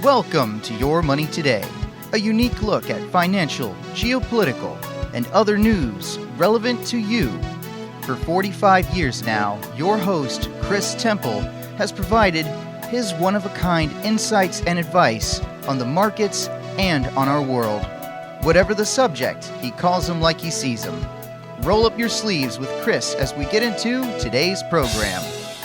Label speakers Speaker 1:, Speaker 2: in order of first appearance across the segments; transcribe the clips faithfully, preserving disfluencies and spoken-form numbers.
Speaker 1: Welcome to Your Money Today, a unique look at financial, geopolitical, and other news relevant to you. For forty-five years now, your host, Chris Temple, has provided his one-of-a-kind insights and advice on the markets and on our world. Whatever the subject, he calls them like he sees them. Roll up your sleeves with Chris as we get into today's program.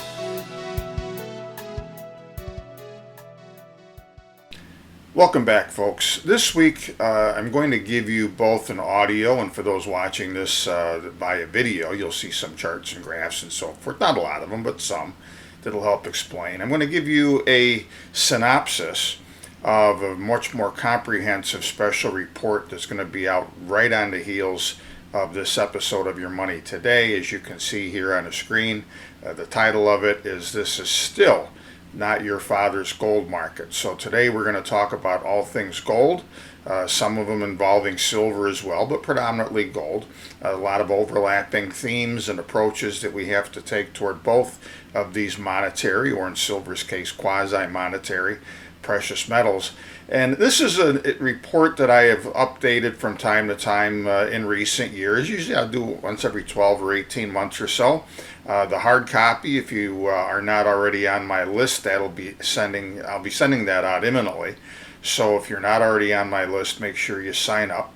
Speaker 2: Welcome back, folks. This week, uh, I'm going to give you both an audio, and for those watching this uh, via video, you'll see some charts and graphs and so forth. Not a lot of them, but some that'll help explain. I'm going to give you a synopsis of a much more comprehensive special report that's going to be out right on the heels of this episode of Your Money Today. As you can see here on the screen, uh, the title of it is This is Still Not Your Father's Gold Market. So today we're going to talk about all things gold, uh, some of them involving silver as well, but predominantly gold. A lot of overlapping themes and approaches that we have to take toward both of these monetary, or in silver's case, quasi-monetary precious metals. And this is a report that I have updated from time to time uh, in recent years. Usually I'll do it once every twelve or eighteen months or so. Uh, the hard copy, if you uh, are not already on my list, that'll be sending, I'll be sending that out imminently. So if you're not already on my list, make sure you sign up.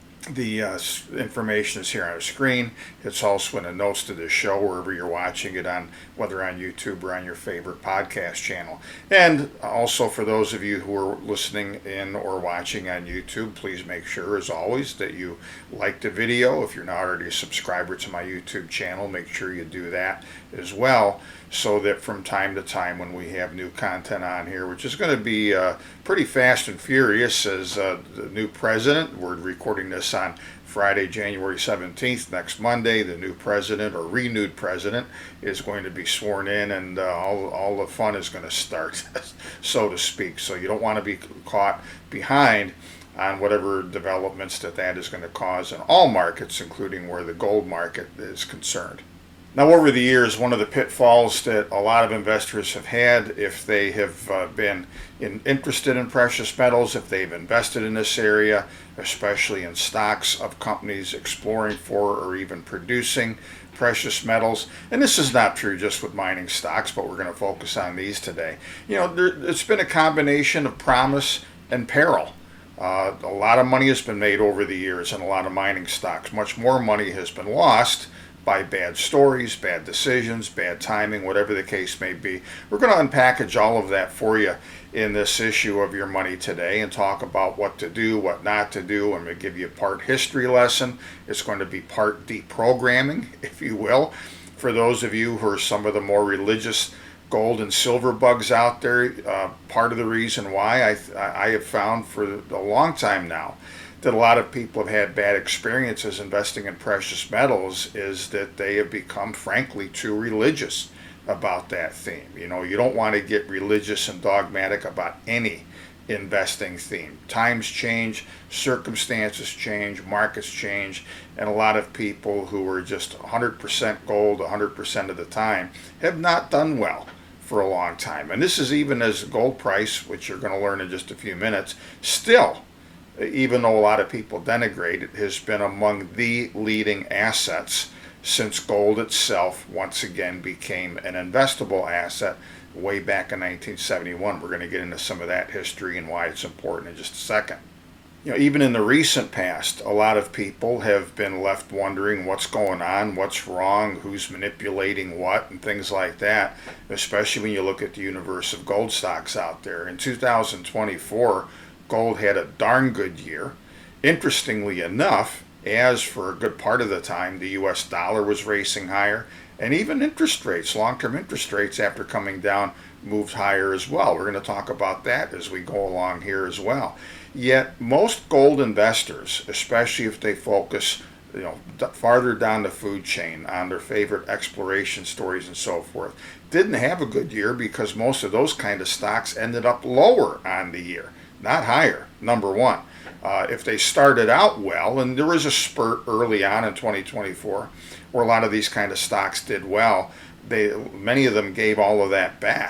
Speaker 2: The uh, information is here on the screen. It's also in the notes to this show, wherever you're watching it on, whether on YouTube or on your favorite podcast channel. And also for those of you who are listening in or watching on YouTube, please make sure, as always, that you like the video. If you're not already a subscriber to my YouTube channel, make sure you do that as well, so that from time to time when we have new content on here, which is going to be uh, pretty fast and furious, as uh, the new president, we're recording this on Friday, January seventeenth, next Monday, the new president or renewed president is going to be sworn in, and uh, all, all the fun is going to start, so to speak. So you don't want to be caught behind on whatever developments that that is going to cause in all markets, including where the gold market is concerned. Now, over the years, one of the pitfalls that a lot of investors have had, if they have uh, been in, interested in precious metals, if they've invested in this area, especially in stocks of companies exploring for or even producing precious metals, and this is not true just with mining stocks, but we're going to focus on these today. You know, there, it's been a combination of promise and peril. Uh, a lot of money has been made over the years in a lot of mining stocks. Much more money has been lost by bad stories, bad decisions, bad timing, whatever the case may be. We're going to unpackage all of that for you in this issue of Your Money Today and talk about what to do, what not to do. I'm going to give you a part history lesson. It's going to be part deprogramming, if you will, for those of you who are some of the more religious gold and silver bugs out there. Uh, part of the reason why I, I have found for a long time now that a lot of people have had bad experiences investing in precious metals is that they have become, frankly, too religious about that theme. You know, you don't want to get religious and dogmatic about any investing theme. Times change, circumstances change, markets change, and a lot of people who are just one hundred percent gold one hundred percent of the time have not done well for a long time. And this is even as gold price, which you're going to learn in just a few minutes, still, even though a lot of people denigrate it, has been among the leading assets since gold itself once again became an investable asset way back in nineteen seventy-one. We're going to get into some of that history and why it's important in just a second. You know, even in the recent past, a lot of people have been left wondering what's going on, what's wrong, who's manipulating what, and things like that, especially when you look at the universe of gold stocks out there. In two thousand twenty-four, gold had a darn good year. Interestingly enough, as for a good part of the time, the U S dollar was racing higher, and even interest rates, long-term interest rates, after coming down, moved higher as well. We're going to talk about that as we go along here as well. Yet most gold investors, especially if they focus, you know, farther down the food chain on their favorite exploration stories and so forth, didn't have a good year because most of those kind of stocks ended up lower on the year, not higher, number one. Uh, if they started out well, and there was a spurt early on in twenty twenty-four where a lot of these kind of stocks did well, they many of them gave all of that back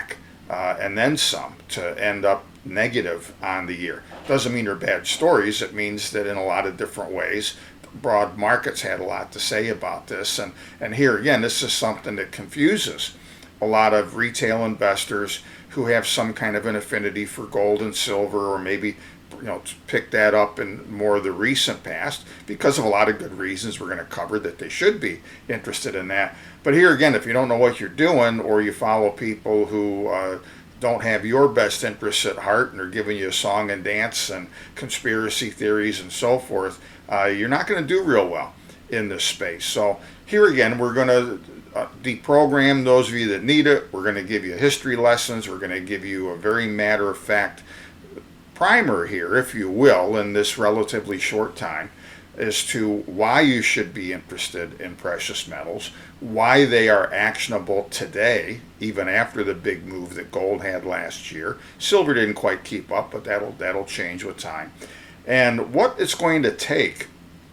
Speaker 2: uh, and then some to end up negative on the year. Doesn't mean they're bad stories. It means that in a lot of different ways, broad markets had a lot to say about this. And, and here again, this is something that confuses a lot of retail investors who have some kind of an affinity for gold and silver, or maybe you know pick that up in more of the recent past because of a lot of good reasons we're going to cover that they should be interested in that. But here again, if you don't know what you're doing, or you follow people who uh, don't have your best interests at heart and are giving you a song and dance and conspiracy theories and so forth, uh, you're not going to do real well in this space. So here again, we're going to uh, deprogram those of you that need it. We're going to give you history lessons. We're going to give you a very matter-of-fact primer here, if you will, in this relatively short time, as to why you should be interested in precious metals, why they are actionable today, even after the big move that gold had last year. Silver didn't quite keep up, but that'll that'll change with time. And what it's going to take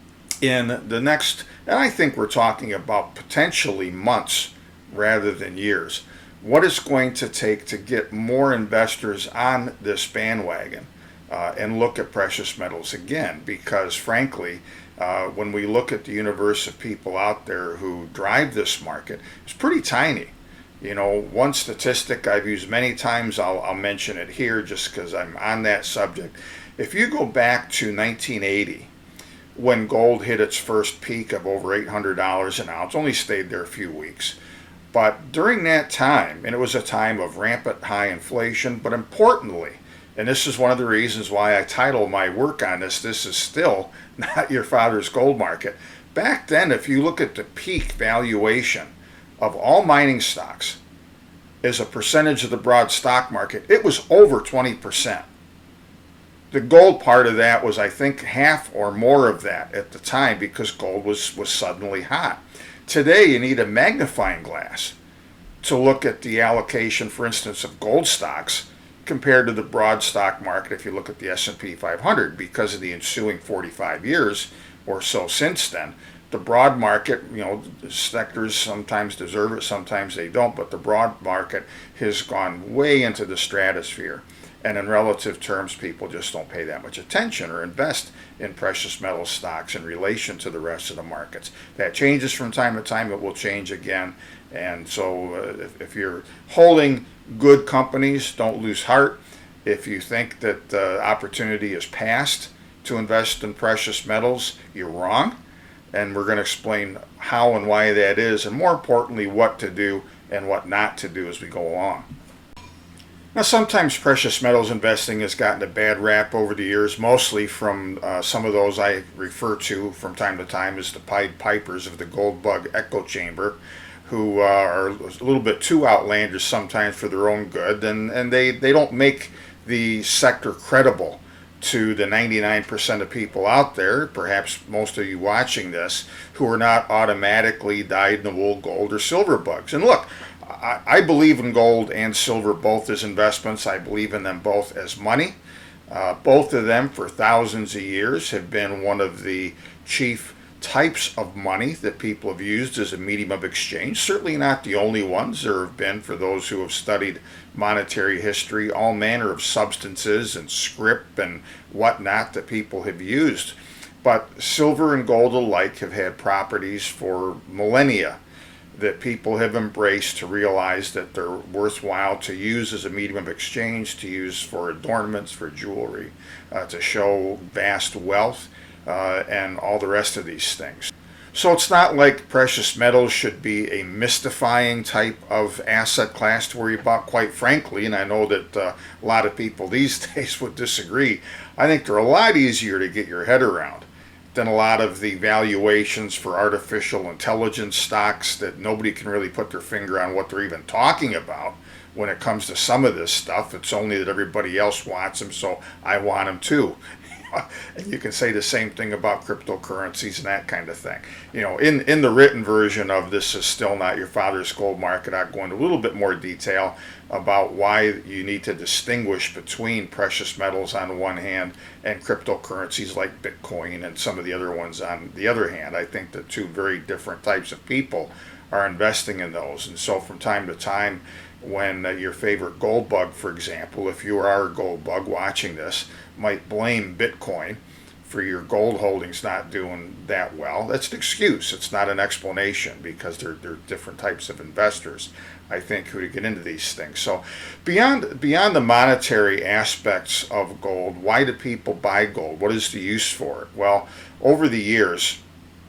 Speaker 2: in the next, and I think we're talking about potentially months rather than years, what it's going to take to get more investors on this bandwagon uh, and look at precious metals again. Because frankly, uh, when we look at the universe of people out there who drive this market, it's pretty tiny. You know, one statistic I've used many times, I'll, I'll mention it here just because I'm on that subject. If you go back to nineteen eighty, when gold hit its first peak of over eight hundred dollars an ounce, only stayed there a few weeks. But during that time, and it was a time of rampant high inflation, but importantly, and this is one of the reasons why I title my work on this, this is still not your father's gold market. Back then, if you look at the peak valuation of all mining stocks as a percentage of the broad stock market, it was over twenty percent. The gold part of that was, I think, half or more of that at the time, because gold was, was suddenly hot. Today, you need a magnifying glass to look at the allocation, for instance, of gold stocks compared to the broad stock market if you look at the S and P five hundred, because of the ensuing forty-five years or so since then. The broad market, you know, sectors sometimes deserve it, sometimes they don't, but the broad market has gone way into the stratosphere. And in relative terms, people just don't pay that much attention or invest in precious metal stocks in relation to the rest of the markets. That changes from time to time. It will change again. And so uh, if, if you're holding good companies, don't lose heart. If you think that the uh, opportunity is past to invest in precious metals, you're wrong. And we're going to explain how and why that is, and more importantly, what to do and what not to do as we go along. Now, sometimes precious metals investing has gotten a bad rap over the years, mostly from uh, some of those I refer to from time to time as the Pied Pipers of the gold bug echo chamber, who uh, are a little bit too outlandish sometimes for their own good, and, and they, they don't make the sector credible to the ninety-nine percent of people out there, perhaps most of you watching this, who are not automatically dyed-in-the-wool gold or silver bugs. And look, I, I believe in gold and silver both as investments. I believe in them both as money. Uh, both of them for thousands of years have been one of the chief types of money that people have used as a medium of exchange. Certainly not the only ones. There have been, for those who have studied monetary history, all manner of substances and script and whatnot that people have used. But silver and gold alike have had properties for millennia that people have embraced to realize that they're worthwhile to use as a medium of exchange, to use for adornments, for jewelry, uh, to show vast wealth, uh, and all the rest of these things. So it's not like precious metals should be a mystifying type of asset class to worry about, quite frankly, and I know that uh, a lot of people these days would disagree. I think they're a lot easier to get your head around than a lot of the valuations for artificial intelligence stocks that nobody can really put their finger on what they're even talking about when it comes to some of this stuff. It's only that everybody else wants them, so I want them too. And you can say the same thing about cryptocurrencies and that kind of thing. You know, in, in the written version of This Is Still Not Your Father's Gold Market, I go into a little bit more detail about why you need to distinguish between precious metals on one hand and cryptocurrencies like Bitcoin and some of the other ones on the other hand. I think that two very different types of people are investing in those. And so from time to time, when uh, your favorite gold bug, for example, if you are a gold bug watching this, might blame Bitcoin for your gold holdings not doing that well. That's an excuse. It's not an explanation, because there, there are different types of investors, I think, who to get into these things. So beyond beyond the monetary aspects of gold, why do people buy gold? What is the use for it? Well, over the years,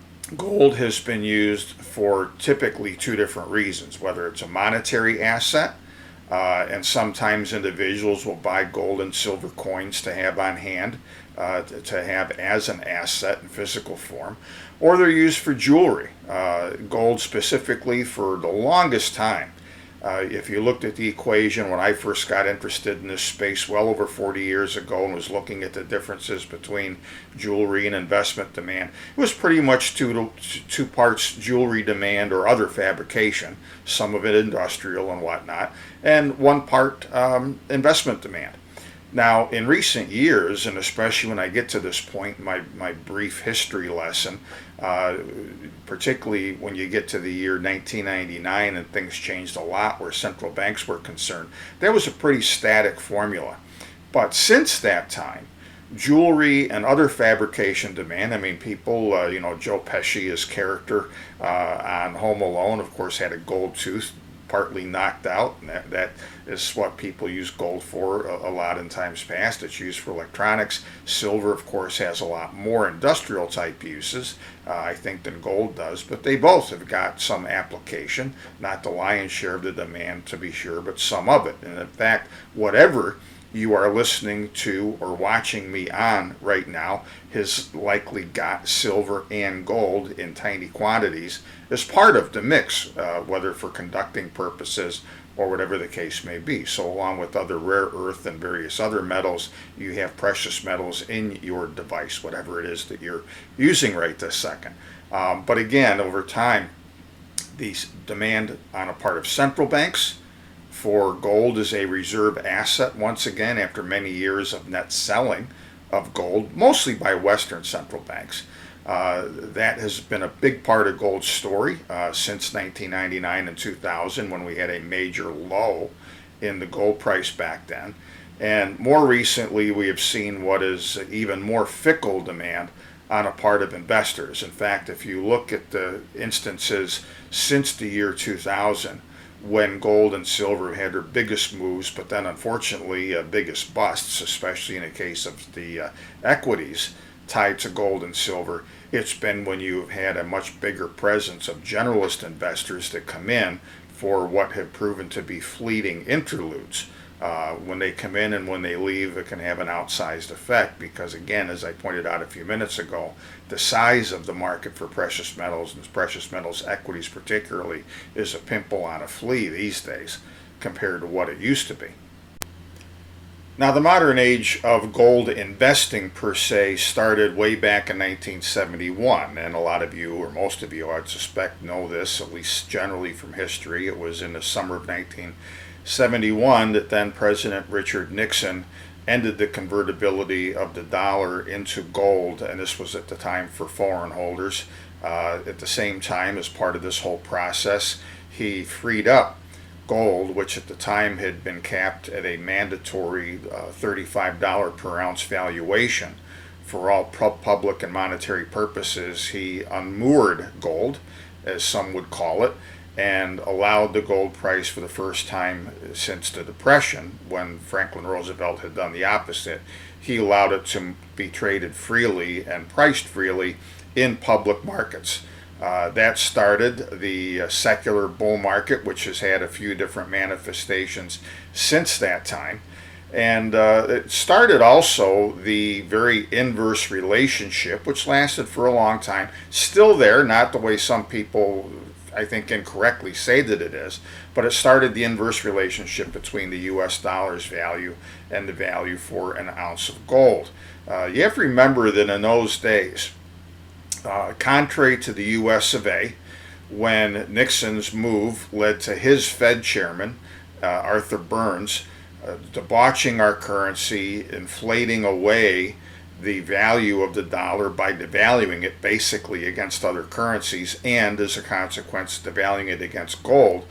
Speaker 2: gold has been used for typically two different reasons, whether it's a monetary asset, uh, and sometimes individuals will buy gold and silver coins to have on hand, uh, to, to have as an asset in physical form, or they're used for jewelry. Uh, gold specifically, for the longest time, Uh, if you looked at the equation when I first got interested in this space well over forty years ago and was looking at the differences between jewelry and investment demand, it was pretty much two, to, two parts jewelry demand or other fabrication, some of it industrial and whatnot, and one part um, investment demand. Now, in recent years, and especially when I get to this point, my, my brief history lesson, uh, particularly when you get to the year nineteen ninety-nine and things changed a lot where central banks were concerned, that was a pretty static formula. But since that time, jewelry and other fabrication demand, I mean, people, uh, you know, Joe Pesci, his character uh, on Home Alone, of course, had a gold tooth, partly knocked out, and that, that is what people use gold for a, a lot in times past. It's used for electronics. Silver, of course, has a lot more industrial type uses, uh, I think, than gold does, but they both have got some application, not the lion's share of the demand, to be sure, but some of it. And in fact, whatever you are listening to or watching me on right now has likely got silver and gold in tiny quantities as part of the mix, uh, whether for conducting purposes or whatever the case may be. So along with other rare earth and various other metals, you have precious metals in your device, whatever it is that you're using right this second. Um, but again, over time, the demand on a part of central banks for gold as a reserve asset, once again, after many years of net selling of gold, mostly by Western central banks. Uh, that has been a big part of gold's story uh, since nineteen ninety-nine and two thousand, when we had a major low in the gold price back then. And more recently, we have seen what is even more fickle demand on a part of investors. In fact, if you look at the instances since the year two thousand, when gold and silver had their biggest moves, but then unfortunately uh, biggest busts, especially in the case of the uh, equities tied to gold and silver, it's been when you've had a much bigger presence of generalist investors that come in for what have proven to be fleeting interludes. Uh, when they come in and when they leave, it can have an outsized effect because, again, as I pointed out a few minutes ago, the size of the market for precious metals, and precious metals equities particularly, is a pimple on a flea these days compared to what it used to be. Now, the modern age of gold investing per se started way back in nineteen seventy-one, and a lot of you, or most of you, I'd suspect, know this, at least generally from history. It was in the summer of nineteen seventy-one that then President Richard Nixon ended the convertibility of the dollar into gold, and this was at the time for foreign holders. Uh, at the same time, as part of this whole process, he freed up gold, which at the time had been capped at a mandatory uh, thirty-five dollars per ounce valuation for all public and monetary purposes. He unmoored gold, as some would call it, and allowed the gold price for the first time since the Depression, when Franklin Roosevelt had done the opposite. He allowed it to be traded freely and priced freely in public markets. Uh, that started the uh, secular bull market, which has had a few different manifestations since that time. And uh, it started also the very inverse relationship, which lasted for a long time. Still there, not the way some people, I think, incorrectly say that it is, but it started the inverse relationship between the U S dollar's value and the value for an ounce of gold. Uh, you have to remember that in those days, uh, contrary to the U S of A, when Nixon's move led to his Fed chairman, uh, Arthur Burns, uh, debauching our currency, inflating away the value of the dollar by devaluing it basically against other currencies, and as a consequence devaluing it against gold,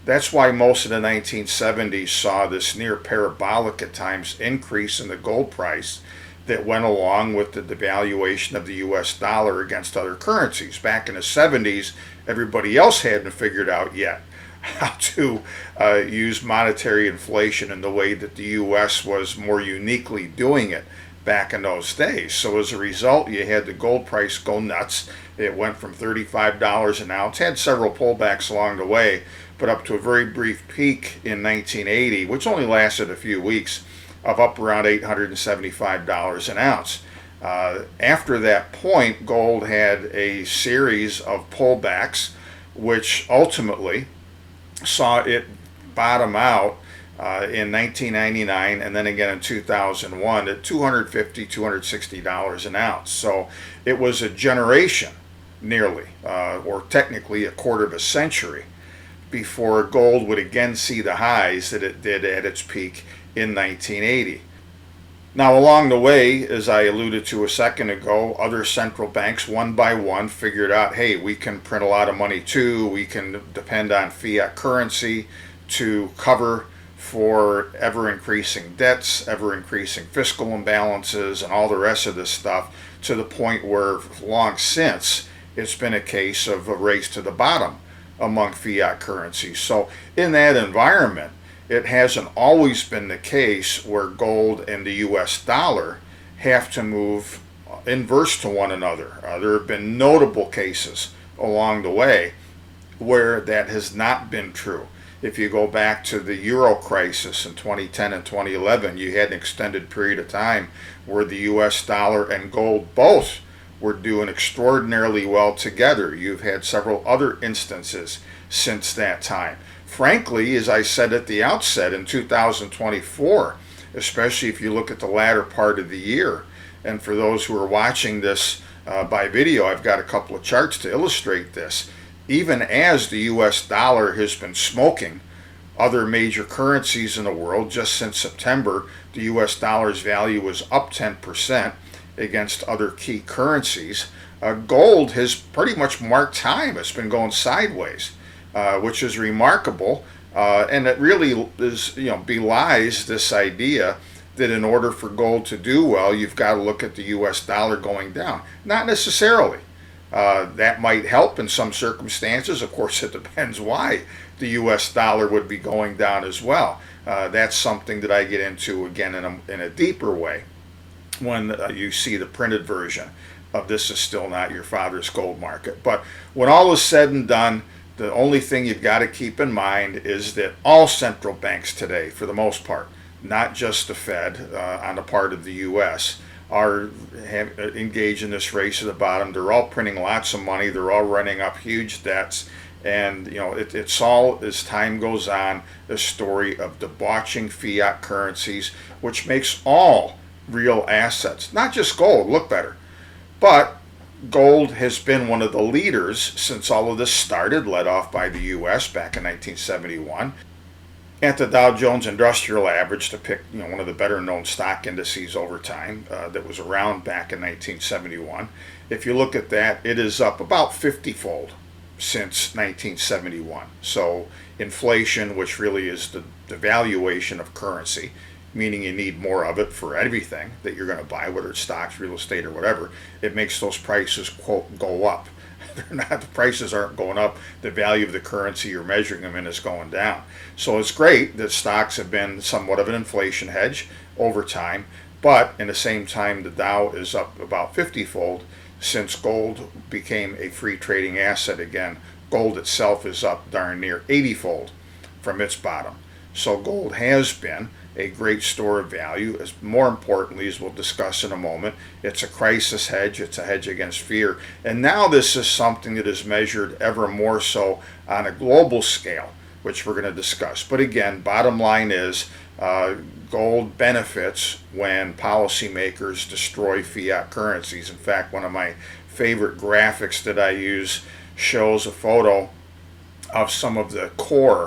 Speaker 2: That's why most of the nineteen seventies saw this near parabolic at times increase in the gold price that went along with the devaluation of the U S dollar against other currencies. Back in the seventies, everybody else hadn't figured out yet how to uh, use monetary inflation in the way that the U S was more uniquely doing it back in those days. So as a result, you had the gold price go nuts. It went from thirty-five dollars an ounce, had several pullbacks along the way, but up to a very brief peak in nineteen eighty, which only lasted a few weeks, of up around eight hundred seventy-five dollars an ounce. Uh, after that point, gold had a series of pullbacks, which ultimately saw it bottom out uh, in nineteen ninety-nine and then again in two thousand one at two hundred fifty dollars, two hundred sixty dollars an ounce. So it was a generation, nearly, uh, or technically a quarter of a century, before gold would again see the highs that it did at its peak in nineteen eighty. Now, along the way, as I alluded to a second ago, other central banks, one by one, figured out, hey, we can print a lot of money too. We can depend on fiat currency to cover for ever-increasing debts, ever-increasing fiscal imbalances, and all the rest of this stuff, to the point where long since it's been a case of a race to the bottom among fiat currencies. So in that environment, it hasn't always been the case where gold and the U S dollar have to move inverse to one another. Uh, there have been notable cases along the way where that has not been true. If you go back to the Euro crisis in twenty ten and twenty eleven, you had an extended period of time where the U S dollar and gold both were doing extraordinarily well together. You've had several other instances since that time. Frankly, as I said at the outset, in two thousand twenty-four, especially if you look at the latter part of the year, and for those who are watching this uh, by video, I've got a couple of charts to illustrate this. Even as the U S dollar has been smoking other major currencies in the world, just since September, the U S dollar's value was up ten percent against other key currencies. Uh, gold has pretty much marked time. It's been going sideways, uh, which is remarkable, uh, and it really is, you know, belies this idea that in order for gold to do well, you've got to look at the U S dollar going down. Not necessarily. Uh, that might help in some circumstances. Of course, it depends why the U S dollar would be going down as well. Uh, that's something that I get into again in a, in a deeper way when uh, you see the printed version of This Is Still Not Your Father's Gold Market. But when all is said and done, the only thing you've got to keep in mind is that all central banks today, for the most part, not just the Fed uh, on the part of the U S, are have, uh, engaged in this race to the bottom. They're all printing lots of money. They're all running up huge debts. And, you know, it, it's all, as time goes on, a story of debauching fiat currencies, which makes all real assets, not just gold, look better. But gold has been one of the leaders since all of this started, led off by the U S back in nineteen seventy-one. At the Dow Jones Industrial Average, to pick, you know, one of the better known stock indices over time, uh, that was around back in nineteen seventy-one. If you look at that, it is up about fifty-fold since nineteen seventy-one. So inflation, which really is the devaluation of currency, meaning you need more of it for everything that you're going to buy, whether it's stocks, real estate, or whatever, it makes those prices, quote, go up. They're not, the prices aren't going up. The value of the currency you're measuring them in is going down. So it's great that stocks have been somewhat of an inflation hedge over time, but in the same time, the Dow is up about fifty-fold since gold became a free trading asset again. Gold itself is up darn near eighty-fold from its bottom. So gold has been a great store of value. As more importantly, as we'll discuss in a moment, it's a crisis hedge. It's a hedge against fear. And now this is something that is measured ever more so on a global scale, which we're going to discuss. But again, bottom line is uh, gold benefits when policymakers destroy fiat currencies. In fact, one of my favorite graphics that I use shows a photo of some of the core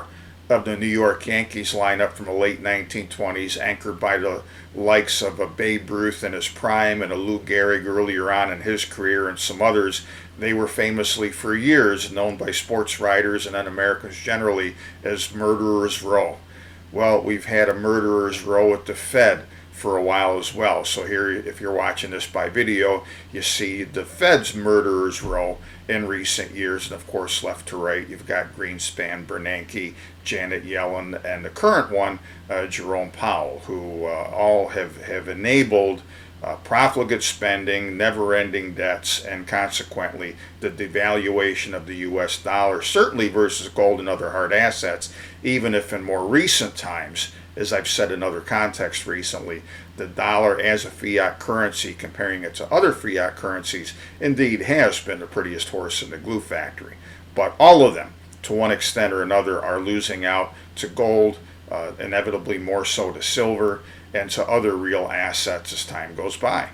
Speaker 2: of the New York Yankees lineup from the late nineteen twenties, anchored by the likes of a Babe Ruth in his prime and a Lou Gehrig earlier on in his career and some others. They were famously for years known by sports writers and then Americans generally as Murderers Row. Well, we've had a Murderers Row at the Fed for a while as well. So here, if you're watching this by video, you see the Fed's Murderers Row in recent years. And of course, left to right, you've got Greenspan, Bernanke, Janet Yellen, and the current one, uh, Jerome Powell, who uh, all have, have enabled uh, profligate spending, never-ending debts, and consequently the devaluation of the U S dollar, certainly versus gold and other hard assets, even if in more recent times, as I've said in other contexts recently, the dollar as a fiat currency, comparing it to other fiat currencies, indeed has been the prettiest horse in the glue factory. But all of them, to one extent or another, are losing out to gold, uh, inevitably more so to silver, and to other real assets as time goes by.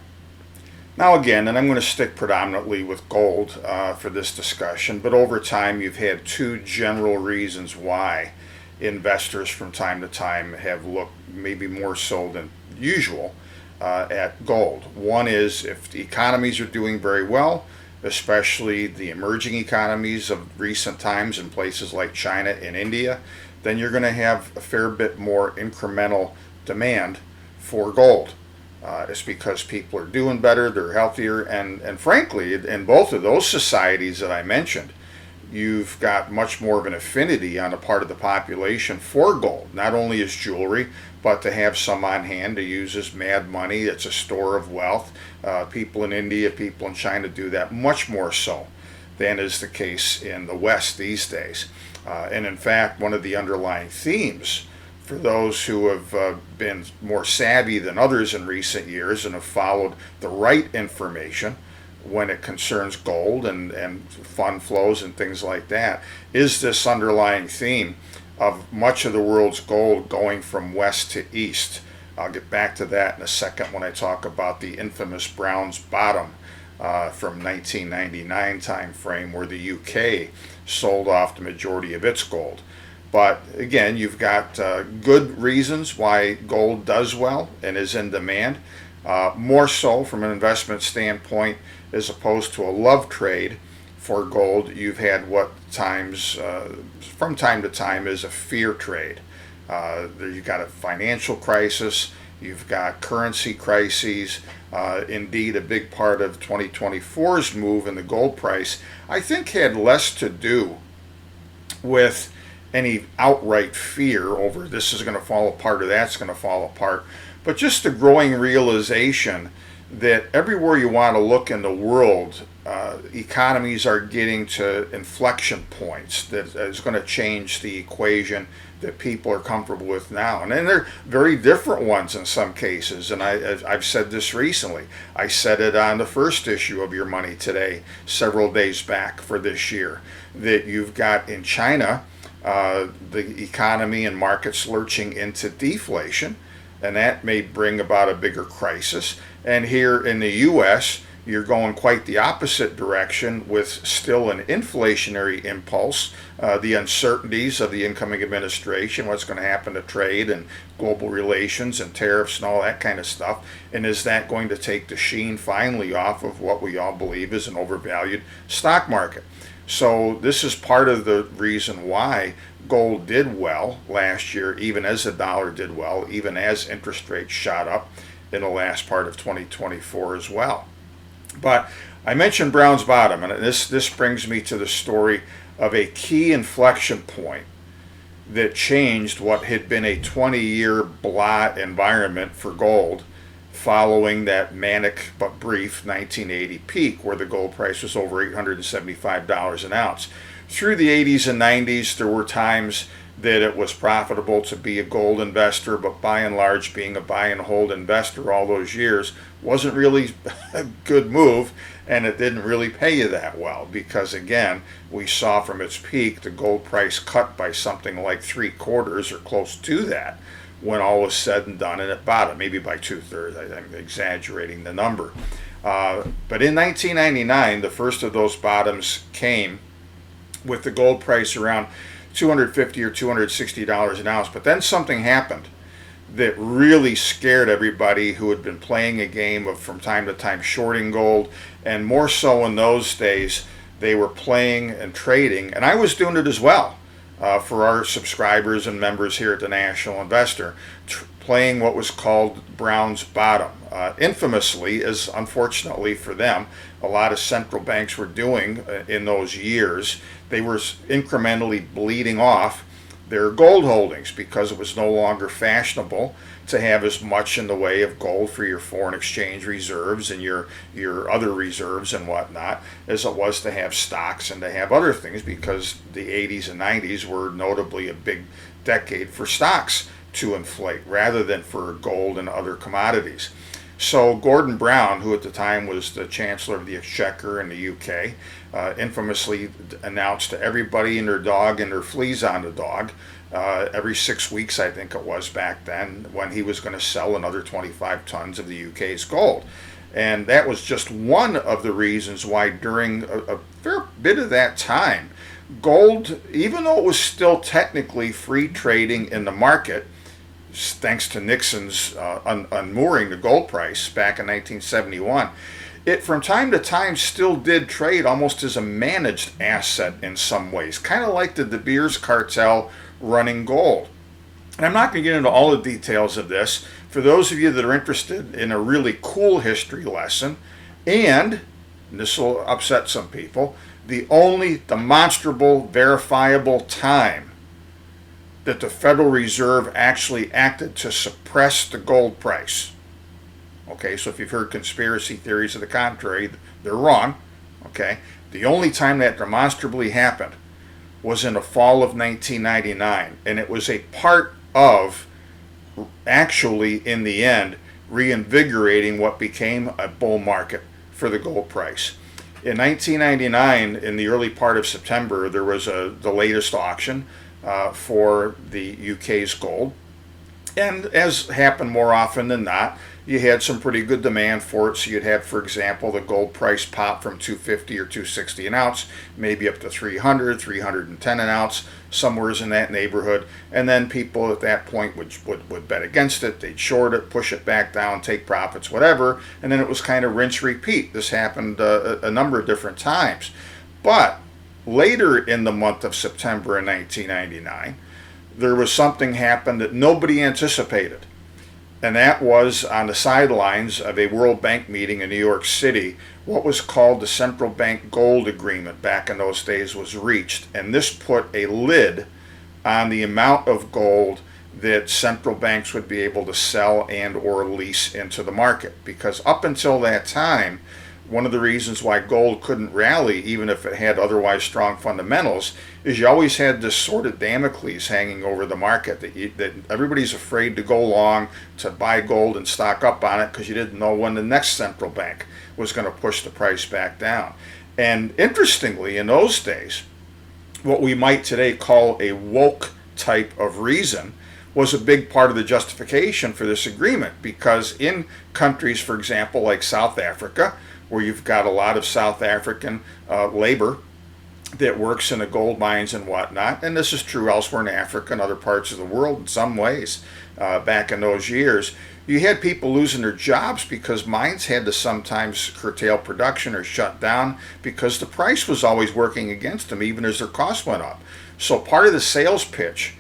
Speaker 2: Now again, and I'm going to stick predominantly with gold uh, for this discussion, but over time you've had two general reasons why investors from time to time have looked maybe more so than usual uh, at gold. One is if the economies are doing very well, especially the emerging economies of recent times in places like China and India, then you're going to have a fair bit more incremental demand for gold. Uh, it's because people are doing better, they're healthier, and, and frankly, in both of those societies that I mentioned, you've got much more of an affinity on the part of the population for gold, not only as jewelry, but to have some on hand to use as mad money. It's a store of wealth. Uh, people in India, people in China do that much more so than is the case in the West these days. Uh, and in fact, one of the underlying themes for those who have uh, been more savvy than others in recent years and have followed the right information when it concerns gold and, and fund flows and things like that, is this underlying theme of much of the world's gold going from west to east. I'll get back to that in a second when I talk about the infamous Browns bottom uh, from nineteen ninety-nine time frame where the U K sold off the majority of its gold. But again, you've got uh, good reasons why gold does well and is in demand, uh, more so from an investment standpoint as opposed to a love trade for gold. You've had what times, uh, from time to time, is a fear trade. Uh, you've got a financial crisis, you've got currency crises. Uh, indeed, a big part of twenty twenty-four's move in the gold price, I think, had less to do with any outright fear over this is going to fall apart or that's going to fall apart, but just the growing realization that everywhere you want to look in the world, uh, economies are getting to inflection points that is going to change the equation that people are comfortable with now. And then they're very different ones in some cases. And I, I've said this recently. I said it on the first issue of Your Money Today several days back for this year, that you've got in China uh, the economy and markets lurching into deflation, and that may bring about a bigger crisis. And here in the U S, you're going quite the opposite direction with still an inflationary impulse, uh, the uncertainties of the incoming administration, what's going to happen to trade and global relations and tariffs and all that kind of stuff. And is that going to take the sheen finally off of what we all believe is an overvalued stock market? So this is part of the reason why gold did well last year, even as the dollar did well, even as interest rates shot up in the last part of twenty twenty-four as well. But I mentioned Brown's bottom, and this, this brings me to the story of a key inflection point that changed what had been a twenty-year blah environment for gold following that manic but brief nineteen eighty peak where the gold price was over eight hundred seventy-five dollars an ounce. Through the eighties and nineties, there were times that it was profitable to be a gold investor, but by and large, being a buy and hold investor all those years wasn't really a good move, and it didn't really pay you that well because, again, we saw from its peak the gold price cut by something like three quarters or close to that when all was said and done, and it bottomed, maybe by two-thirds. I'm exaggerating the number. Uh, but in nineteen ninety-nine, the first of those bottoms came with the gold price around two hundred fifty or two hundred sixty dollars an ounce. But then something happened that really scared everybody who had been playing a game of from time to time shorting gold, and more so in those days they were playing and trading, and I was doing it as well uh, for our subscribers and members here at the National Investor, tr- playing what was called Brown's bottom. Uh, infamously, as unfortunately for them, a lot of central banks were doing uh, in those years, they were incrementally bleeding off their gold holdings because it was no longer fashionable to have as much in the way of gold for your foreign exchange reserves and your your other reserves and whatnot as it was to have stocks and to have other things, because the eighties and nineties were notably a big decade for stocks to inflate rather than for gold and other commodities. So Gordon Brown, who at the time was the Chancellor of the Exchequer in the U K, uh, infamously announced to everybody and their dog and their fleas on the dog, uh, every six weeks I think it was back then, when he was going to sell another twenty-five tons of the U K's gold. And that was just one of the reasons why during a, a fair bit of that time, gold, even though it was still technically free trading in the market, thanks to Nixon's uh, un- unmooring the gold price back in nineteen seventy-one, it from time to time still did trade almost as a managed asset in some ways, kind of like the De Beers cartel running gold. And I'm not going to get into all the details of this. For those of you that are interested in a really cool history lesson, and, and this will upset some people, the only demonstrable, verifiable time that the Federal Reserve actually acted to suppress the gold price. Okay, so if you've heard conspiracy theories to the contrary, they're wrong. Okay, the only time that demonstrably happened was in the fall of nineteen ninety-nine, and it was a part of actually, in the end, reinvigorating what became a bull market for the gold price. In nineteen ninety-nine, in the early part of September, there was a the latest auction Uh, for the U K's gold. And as happened more often than not, you had some pretty good demand for it. So you'd have, for example, the gold price pop from two fifty or two sixty an ounce, maybe up to three hundred, three ten an ounce, somewheres in that neighborhood. And then people at that point would, would, would bet against it. They'd short it, push it back down, take profits, whatever. And then it was kind of rinse, repeat. This happened uh, a, a number of different times. But later in the month of September in nineteen ninety-nine, there was something happened that nobody anticipated. And that was on the sidelines of a World Bank meeting in New York City, what was called the Central Bank Gold Agreement back in those days was reached. And this put a lid on the amount of gold that central banks would be able to sell and or lease into the market. Because up until that time, one of the reasons why gold couldn't rally, even if it had otherwise strong fundamentals, is you always had this sort of Damocles hanging over the market that, you, that everybody's afraid to go long to buy gold and stock up on it because you didn't know when the next central bank was going to push the price back down. And interestingly, in those days, what we might today call a woke type of reason was a big part of the justification for this agreement, because in countries, for example, like South Africa, where you've got a lot of South African uh, labor that works in the gold mines and whatnot, and this is true elsewhere in Africa and other parts of the world in some ways, uh, back in those years, you had people losing their jobs because mines had to sometimes curtail production or shut down because the price was always working against them, even as their costs went up. So part of the sales pitch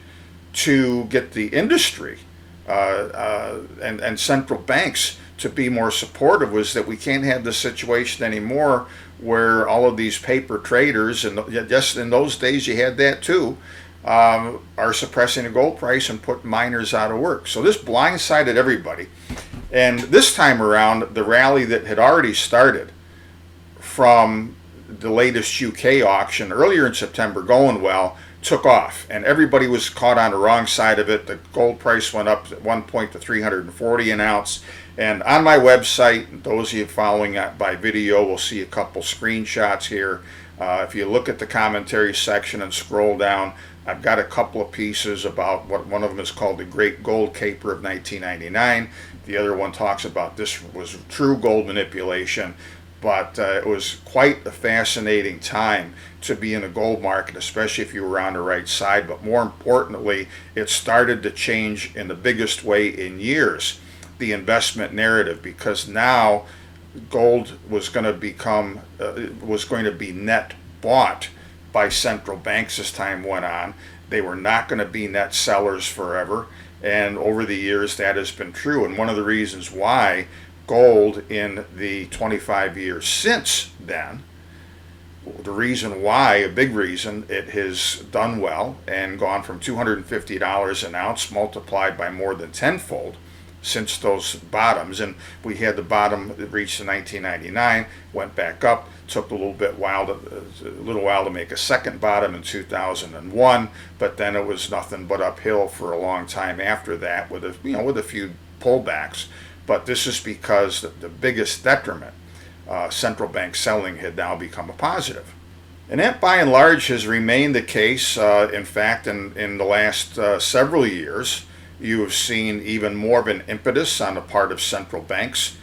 Speaker 2: to get the industry uh, uh, and, and central banks to be more supportive was that we can't have this situation anymore where all of these paper traders, and just in those days you had that too, um, are suppressing the gold price and put miners out of work. So this blindsided everybody. And this time around, the rally that had already started from the latest U K auction earlier in September going well, took off, and everybody was caught on the wrong side of it. The gold price went up at one point to three hundred forty an ounce. And on my website, those of you following by video will see a couple screenshots here. Uh, if you look at the commentary section and scroll down, I've got a couple of pieces about what one of them is called the Great Gold Caper of nineteen ninety-nine. The other one talks about this was true gold manipulation. But uh, it was quite a fascinating time to be in the gold market, especially if you were on the right side. But more importantly, it started to change in the biggest way in years, the investment narrative, because now gold was going to become, uh, was going to be net bought by central banks as time went on. They were not going to be net sellers forever. And over the years, that has been true. And one of the reasons why gold in the twenty-five years since then, the reason why, a big reason, it has done well and gone from two hundred fifty dollars an ounce multiplied by more than tenfold since those bottoms. And we had the bottom that reached in nineteen ninety-nine, went back up, took a little bit while to, a little while to make a second bottom in two thousand one, but then it was nothing but uphill for a long time after that, with a you know with a few pullbacks. But this is because the, the biggest detriment, uh, central bank selling, had now become a positive. And that by and large has remained the case. Uh, in fact, in, in the last uh, several years, you have seen even more of an impetus on the part of central banks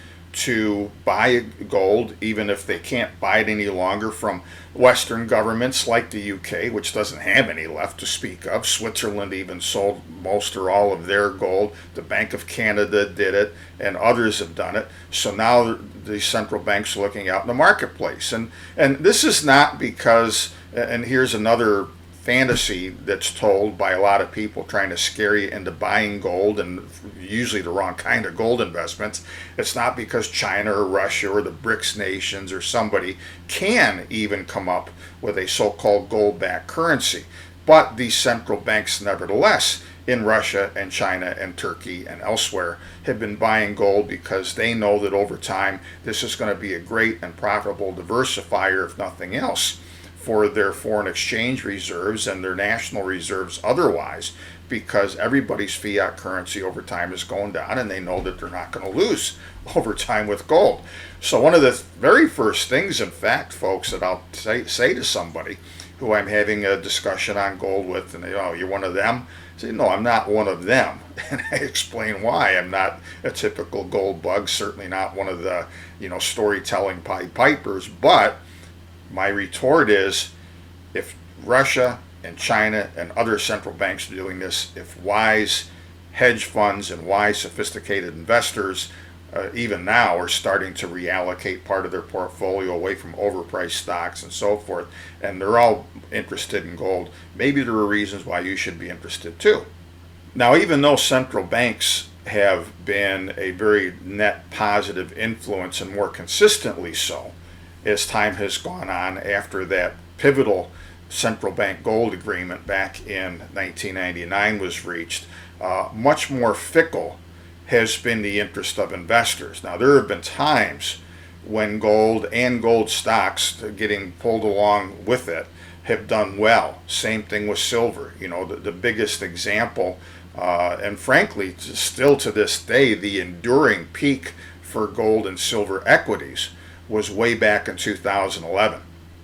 Speaker 2: to buy gold, even if they can't buy it any longer from Western governments like the U K, which doesn't have any left to speak of. Switzerland even sold most or all of their gold. The Bank of Canada did it, and others have done it. So now the central banks are looking out in the marketplace. And, and this is not because, and here's another fantasy that's told by a lot of people trying to scare you into buying gold, and usually the wrong kind of gold investments. It's not because China or Russia or the BRICS nations or somebody can even come up with a so-called gold-backed currency. But these central banks, nevertheless, in Russia and China and Turkey and elsewhere, have been buying gold because they know that over time this is going to be a great and profitable diversifier, if nothing else, for their foreign exchange reserves and their national reserves otherwise, because everybody's fiat currency over time is going down, and they know that they're not going to lose over time with gold. So one of the very first things, in fact, folks, that I'll say, say to somebody who I'm having a discussion on gold with, and they, oh, you're one of them? I say, no, I'm not one of them. And I explain why. I'm not a typical gold bug, certainly not one of the, you know, storytelling Pied Pipers, but my retort is, if Russia and China and other central banks are doing this, if wise hedge funds and wise sophisticated investors, uh, even now, are starting to reallocate part of their portfolio away from overpriced stocks and so forth, and they're all interested in gold, maybe there are reasons why you should be interested too. Now, even though central banks have been a very net positive influence, and more consistently so, as time has gone on after that pivotal central bank gold agreement back in nineteen ninety-nine was reached, uh, much more fickle has been the interest of investors. Now, there have been times when gold and gold stocks, getting pulled along with it, have done well. Same thing with silver. You know, the, the biggest example, uh, and frankly, still to this day, the enduring peak for gold and silver equities was way back in two thousand eleven.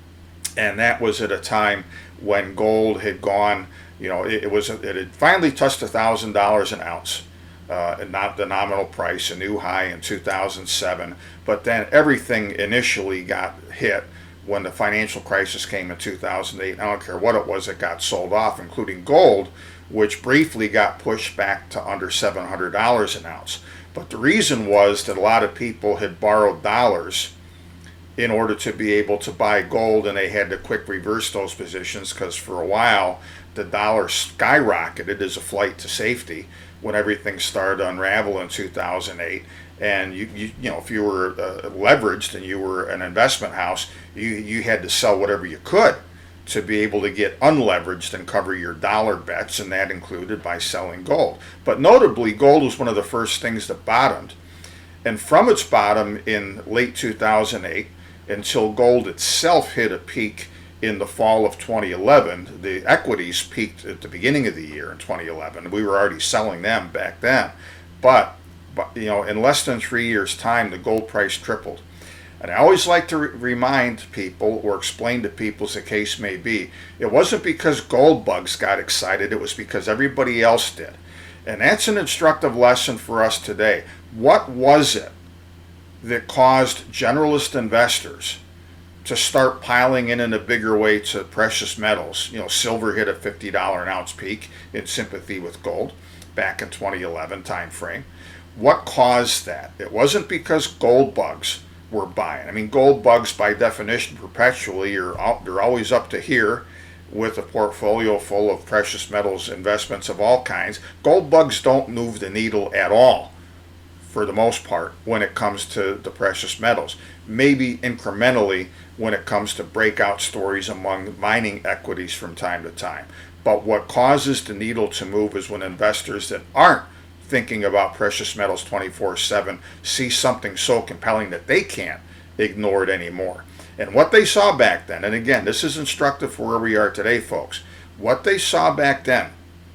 Speaker 2: And that was at a time when gold had gone, you know, it, it was it had finally touched one thousand dollars an ounce, uh, and not the nominal price, a new high in two thousand seven. But then everything initially got hit when the financial crisis came in two thousand eight. I don't care what it was that got sold off, including gold, which briefly got pushed back to under seven hundred dollars an ounce. But the reason was that a lot of people had borrowed dollars in order to be able to buy gold, and they had to quick reverse those positions, because for a while the dollar skyrocketed as a flight to safety when everything started to unravel in two thousand eight. And you, you, you know, if you were uh, leveraged and you were an investment house, you, you had to sell whatever you could to be able to get unleveraged and cover your dollar bets, and that included by selling gold. But notably, gold was one of the first things that bottomed. And from its bottom in late two thousand eight until gold itself hit a peak in the fall of twenty eleven, the equities peaked at the beginning of the year in twenty eleven. We were already selling them back then. But, but you know, in less than three years' time, the gold price tripled. And I always like to re- remind people, or explain to people as the case may be, it wasn't because gold bugs got excited, it was because everybody else did. And that's an instructive lesson for us today. What was it that caused generalist investors to start piling in in a bigger way to precious metals. You know, silver hit a fifty dollars an ounce peak in sympathy with gold back in twenty eleven timeframe. What caused that? It wasn't because gold bugs were buying. I mean, gold bugs by definition perpetually are out, they're always up to here with a portfolio full of precious metals investments of all kinds. Gold bugs don't move the needle at all for the most part when it comes to the precious metals. Maybe incrementally when it comes to breakout stories among mining equities from time to time. But what causes the needle to move is when investors that aren't thinking about precious metals twenty-four seven see something so compelling that they can't ignore it anymore. And what they saw back then, and again, this is instructive for where we are today, folks. What they saw back then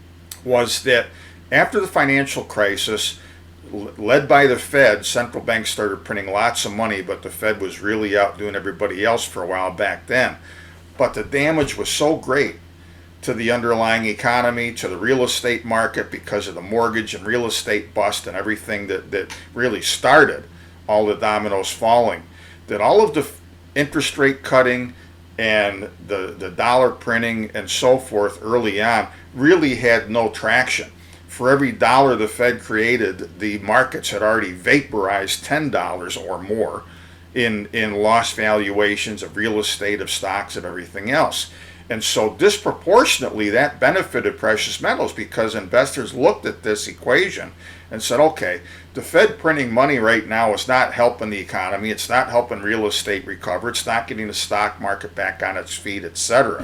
Speaker 2: was that after the financial crisis, led by the Fed, central banks started printing lots of money, but the Fed was really outdoing everybody else for a while back then. But the damage was so great to the underlying economy, to the real estate market, because of the mortgage and real estate bust and everything that, that really started all the dominoes falling, that all of the interest rate cutting and the, the dollar printing and so forth early on really had no traction. For every dollar the Fed created, the markets had already vaporized ten dollars or more in, in lost valuations of real estate, of stocks, of everything else. And so disproportionately that benefited precious metals because investors looked at this equation and said, okay, the Fed printing money right now is not helping the economy, it's not helping real estate recover, it's not getting the stock market back on its feet, et cetera.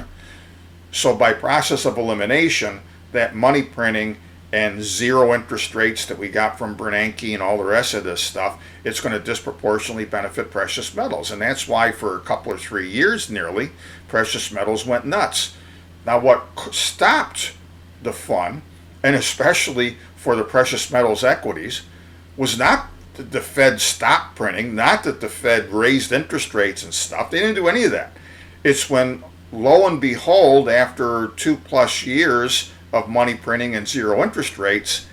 Speaker 2: So by process of elimination, that money printing and zero interest rates that we got from Bernanke and all the rest of this stuff, it's going to disproportionately benefit precious metals. And that's why for a couple or three years nearly, precious metals went nuts. Now what stopped the fun, and especially for the precious metals equities, was not that the Fed stopped printing, not that the Fed raised interest rates and stuff. They didn't do any of that. It's when, lo and behold, after two plus years of money printing and zero interest rates,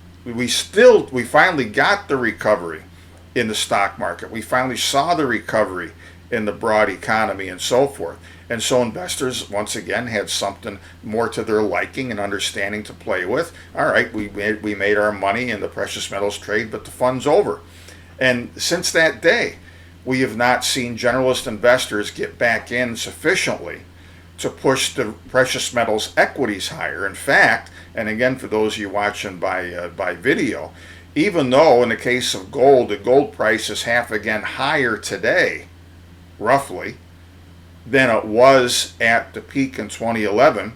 Speaker 2: we still, we finally got the recovery in the stock market. We finally saw the recovery in the broad economy and so forth. And so investors, once again, had something more to their liking and understanding to play with. All right, we made, we made our money in the precious metals trade, but the fun's over. And since that day, we have not seen generalist investors get back in sufficiently to push the precious metals equities higher. In fact, and again, for those of you watching by uh, by video, even though in the case of gold, the gold price is half again higher today, roughly, than it was at the peak in twenty eleven,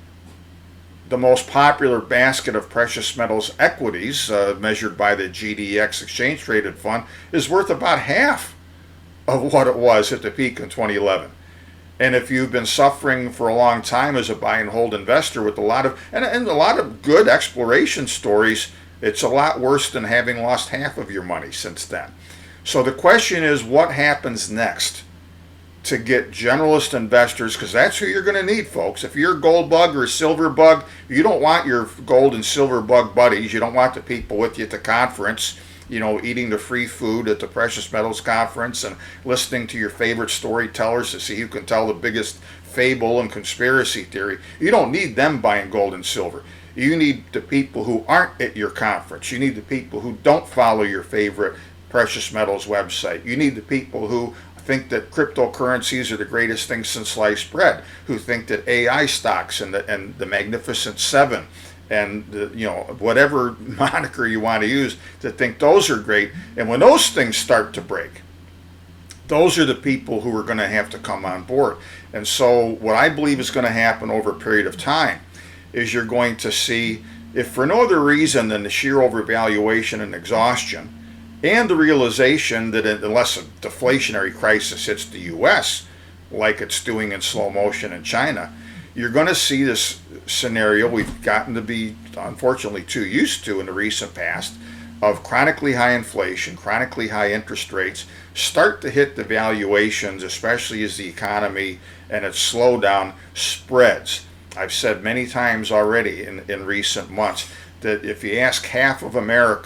Speaker 2: the most popular basket of precious metals equities, uh, measured by the G D X Exchange Traded Fund, is worth about half of what it was at the peak in twenty eleven. And if you've been suffering for a long time as a buy and hold investor with a lot of, and, and a lot of good exploration stories, it's a lot worse than having lost half of your money since then. So the question is, what happens next to get generalist investors, because that's who you're going to need, folks. If you're a gold bug or a silver bug, you don't want your gold and silver bug buddies. You don't want the people with you at the conference, you know, eating the free food at the Precious Metals Conference and listening to your favorite storytellers to see who can tell the biggest fable and conspiracy theory. You don't need them buying gold and silver. You need the people who aren't at your conference. You need the people who don't follow your favorite precious metals website. You need the people who think that cryptocurrencies are the greatest thing since sliced bread, who think that A I stocks and the, and the Magnificent Seven and the, you know, whatever moniker you want to use, to think those are great. And when those things start to break, those are the people who are going to have to come on board. And so what I believe is going to happen over a period of time is you're going to see, if for no other reason than the sheer overvaluation and exhaustion, and the realization that unless a deflationary crisis hits the U S, like it's doing in slow motion in China, you're going to see this scenario we've gotten to be, unfortunately, too used to in the recent past, of chronically high inflation, chronically high interest rates start to hit the valuations, especially as the economy and its slowdown spreads. I've said many times already in, in recent months that if you ask half of America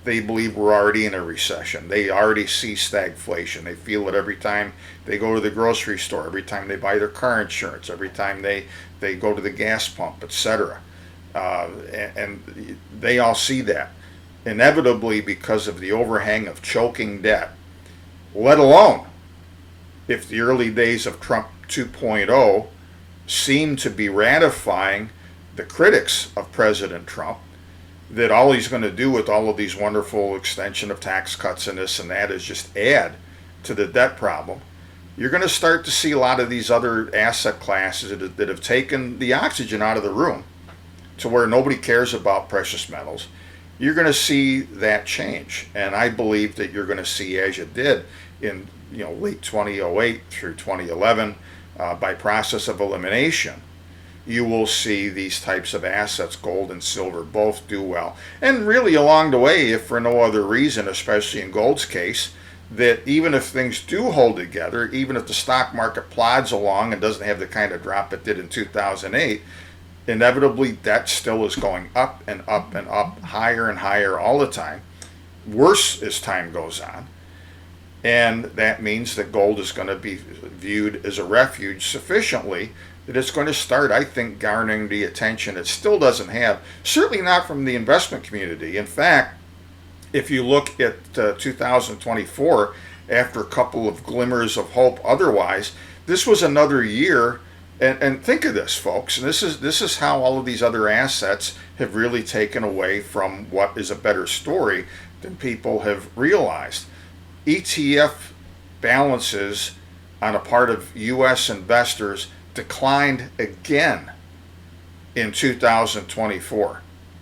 Speaker 2: they believe we're already in a recession. They already see stagflation. They feel it every time they go to the grocery store, every time they buy their car insurance, every time they, they go to the gas pump, et cetera. Uh, and, and they all see that. Inevitably, because of the overhang of choking debt, let alone if the early days of Trump two point oh seem to be ratifying the critics of President Trump, that all he's going to do with all of these wonderful extension of tax cuts and this and that is just add to the debt problem. You're going to start to see a lot of these other asset classes that, that have taken the oxygen out of the room to where nobody cares about precious metals. You're going to see that change, and I believe that you're going to see, as you did in you know late twenty oh eight through twenty eleven, uh, by process of elimination, you will see these types of assets, gold and silver, both do well. And really along the way, if for no other reason, especially in gold's case, that even if things do hold together, even if the stock market plods along and doesn't have the kind of drop it did in two thousand eight, inevitably debt still is going up and up and up, higher and higher all the time, worse as time goes on. And that means that gold is going to be viewed as a refuge sufficiently that it's going to start, I think, garnering the attention it still doesn't have, certainly not from the investment community. In fact, if you look at uh, two thousand twenty-four, after a couple of glimmers of hope otherwise, this was another year. And, and think of this, folks, and this is this is how all of these other assets have really taken away from what is a better story than people have realized. E T F balances on a part of U S investors declined again in two thousand twenty-four.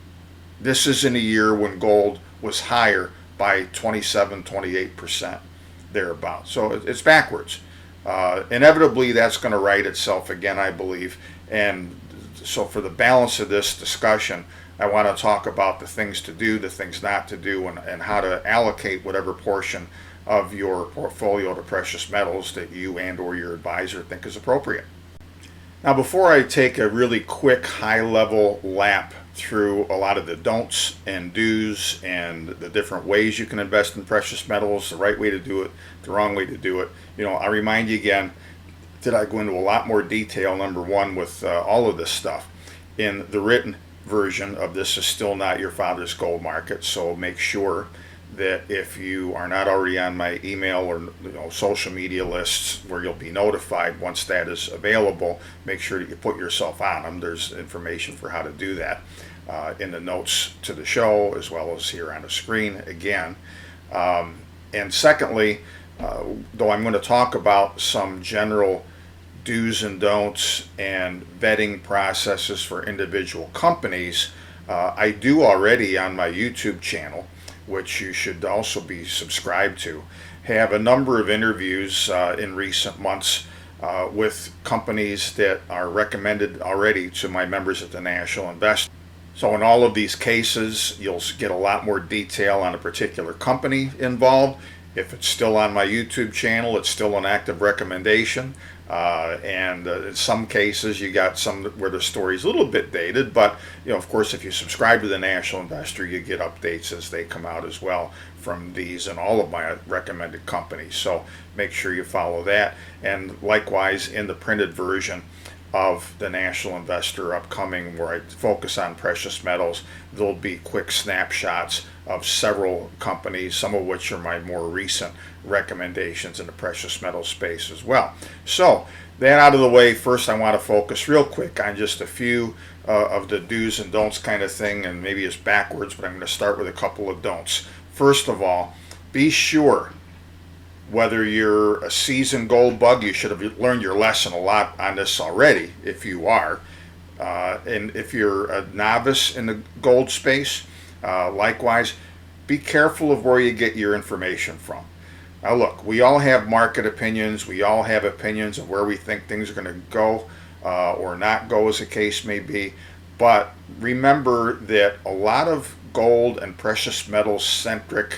Speaker 2: This is in a year when gold was higher by twenty-seven, twenty-eight percent, thereabouts. So it's backwards. Uh, inevitably, that's going to right itself again, I believe. And so for the balance of this discussion, I want to talk about the things to do, the things not to do, and, and how to allocate whatever portion of your portfolio to precious metals that you and or your advisor think is appropriate. Now, before I take a really quick high-level lap through a lot of the don'ts and do's and the different ways you can invest in precious metals, the right way to do it, the wrong way to do it, you know, I remind you again that I go into a lot more detail, number one, with uh, all of this stuff in the written version of This Is Still Not Your Father's Gold Market. So make sure that if you are not already on my email or you know, social media lists where you'll be notified once that is available, make sure that you put yourself on them. There's information for how to do that uh, in the notes to the show as well as here on the screen again. Um, and secondly, uh, though I'm going to talk about some general do's and don'ts and vetting processes for individual companies, uh, I do already on my YouTube channel, which you should also be subscribed to, have a number of interviews uh, in recent months uh, with companies that are recommended already to my members at the National Investor. So in all of these cases, you'll get a lot more detail on a particular company involved. If it's still on my YouTube channel, it's still an active recommendation. Uh, and uh, in some cases, you got some where the story's a little bit dated, but you know, of course, if you subscribe to the National Investor, you get updates as they come out as well from these and all of my recommended companies. So make sure you follow that. And likewise, in the printed version of the National Investor upcoming, where I focus on precious metals, there'll be quick snapshots of several companies, some of which are my more recent recommendations in the precious metal space as well. So that out of the way, first I want to focus real quick on just a few uh, of the do's and don'ts kind of thing, and maybe it's backwards, but I'm going to start with a couple of don'ts. First of all, be sure, whether you're a seasoned gold bug, you should have learned your lesson a lot on this already if you are. Uh, and if you're a novice in the gold space, uh, likewise, be careful of where you get your information from. Now look, we all have market opinions. We all have opinions of where we think things are going to go uh, or not go, as the case may be. But remember that a lot of gold and precious metals centric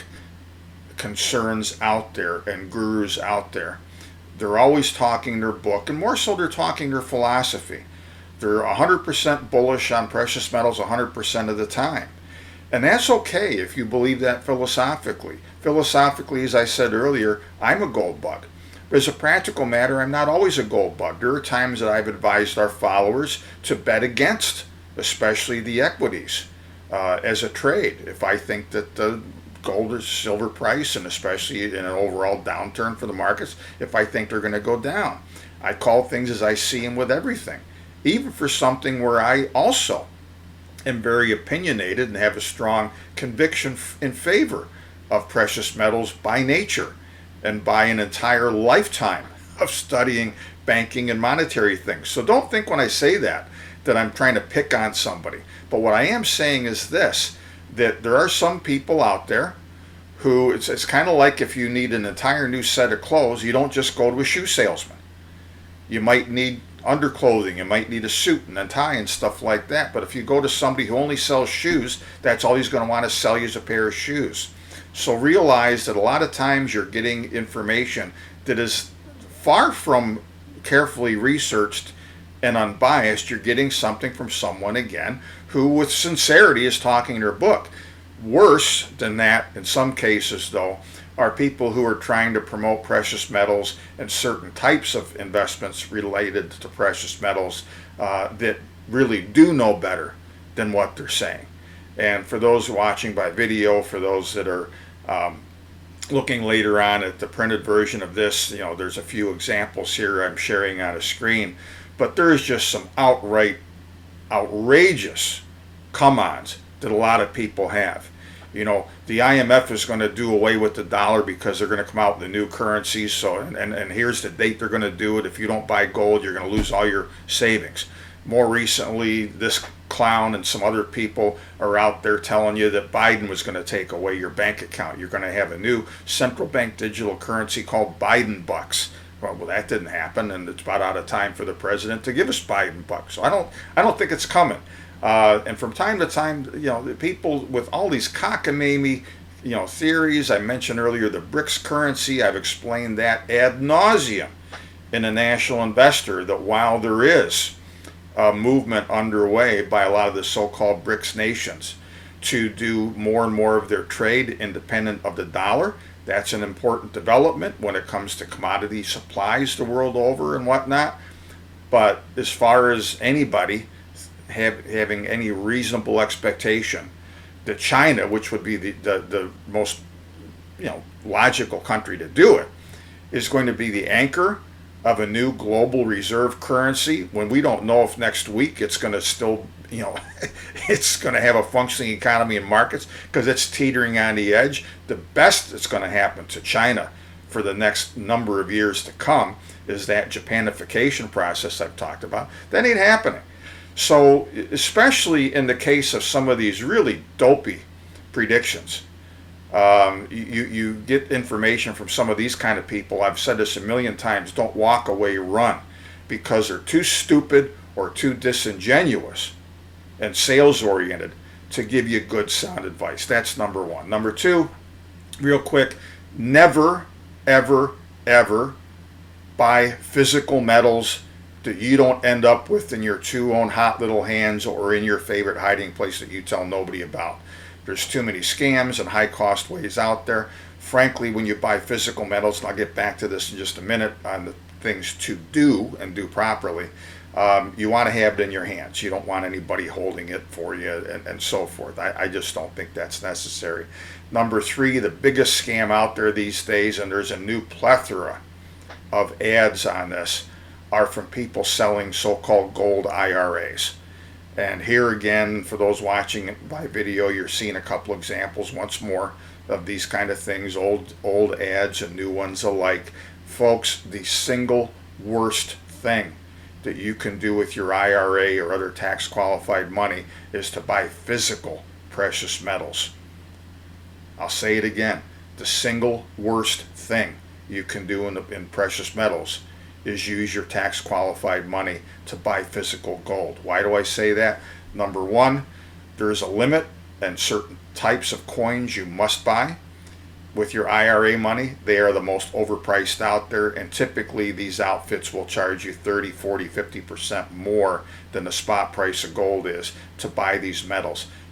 Speaker 2: concerns out there and gurus out there, they're always talking their book, and more so they're talking their philosophy. They're one hundred percent bullish on precious metals one hundred percent of the time. And that's okay if you believe that philosophically. Philosophically, as I said earlier, I'm a gold bug. But as a practical matter, I'm not always a gold bug. There are times that I've advised our followers to bet against, especially the equities, uh, as a trade. If I think that the gold or silver price, and especially in an overall downturn for the markets, if I think they're going to go down, I call things as I see them with everything. Even for something where I also am very opinionated and have a strong conviction in favor of precious metals by nature and by an entire lifetime of studying banking and monetary things. So don't think when I say that that I'm trying to pick on somebody. But what I am saying is this, that there are some people out there who, it's, it's kind of like if you need an entire new set of clothes, you don't just go to a shoe salesman. You might need underclothing, you might need a suit and a tie and stuff like that. But if you go to somebody who only sells shoes, that's all he's going to want to sell you is a pair of shoes. So realize that a lot of times you're getting information that is far from carefully researched and unbiased. You're getting something from someone, again, who with sincerity is talking their book. Worse than that, in some cases though, are people who are trying to promote precious metals and certain types of investments related to precious metals uh, that really do know better than what they're saying. And for those watching by video, for those that are um, looking later on at the printed version of this, you know, there's a few examples here I'm sharing on a screen, but there is just some outright outrageous come-ons that a lot of people have. You know, the I M F is going to do away with the dollar because they're going to come out with the new currencies. So, and, and, and here's the date they're going to do it. If you don't buy gold, you're going to lose all your savings. More recently, this clown and some other people are out there telling you that Biden was going to take away your bank account. You're going to have a new central bank digital currency called Biden bucks. Well, well, that didn't happen, and it's about out of time for the president to give us Biden bucks. So I don't, I don't think it's coming. Uh, and from time to time, you know, the people with all these cockamamie, you know, theories. I mentioned earlier the BRICS currency. I've explained that ad nauseum in a National Investor, that while there is a movement underway by a lot of the so-called BRICS nations to do more and more of their trade independent of the dollar, that's an important development when it comes to commodity supplies the world over and whatnot. But as far as anybody Have, having any reasonable expectation that China, which would be the, the, the most, you know, logical country to do it, is going to be the anchor of a new global reserve currency, when we don't know if next week it's going to still, you know, it's going to have a functioning economy and markets, because it's teetering on the edge. The best that's going to happen to China for the next number of years to come is that Japanification process I've talked about. That ain't happening. So, especially in the case of some of these really dopey predictions, um, you, you get information from some of these kind of people. I've said this a million times, don't walk away, run, because they're too stupid or too disingenuous and sales-oriented to give you good, sound advice. That's number one. Number two, real quick, never, ever, ever buy physical metals that you don't end up with in your two own hot little hands or in your favorite hiding place that you tell nobody about. There's too many scams and high cost ways out there. Frankly, when you buy physical metals, and I'll get back to this in just a minute on the things to do and do properly, um, you want to have it in your hands. You don't want anybody holding it for you and, and so forth. I, I just don't think that's necessary. Number three, the biggest scam out there these days, and there's a new plethora of ads on this, are from people selling so-called gold I R As. And here again, for those watching by video, you're seeing a couple examples once more of these kind of things, old old ads and new ones alike. Folks, the single worst thing that you can do with your I R A or other tax qualified money is to buy physical precious metals. I'll say it again, the single worst thing you can do in, the, in precious metals is use your tax qualified money to buy physical gold. Why do I say that? Number one, there's a limit and certain types of coins you must buy. With your I R A money, they are the most overpriced out there, and typically these outfits will charge you thirty, forty, fifty percent more than the spot price of gold is to buy these metals.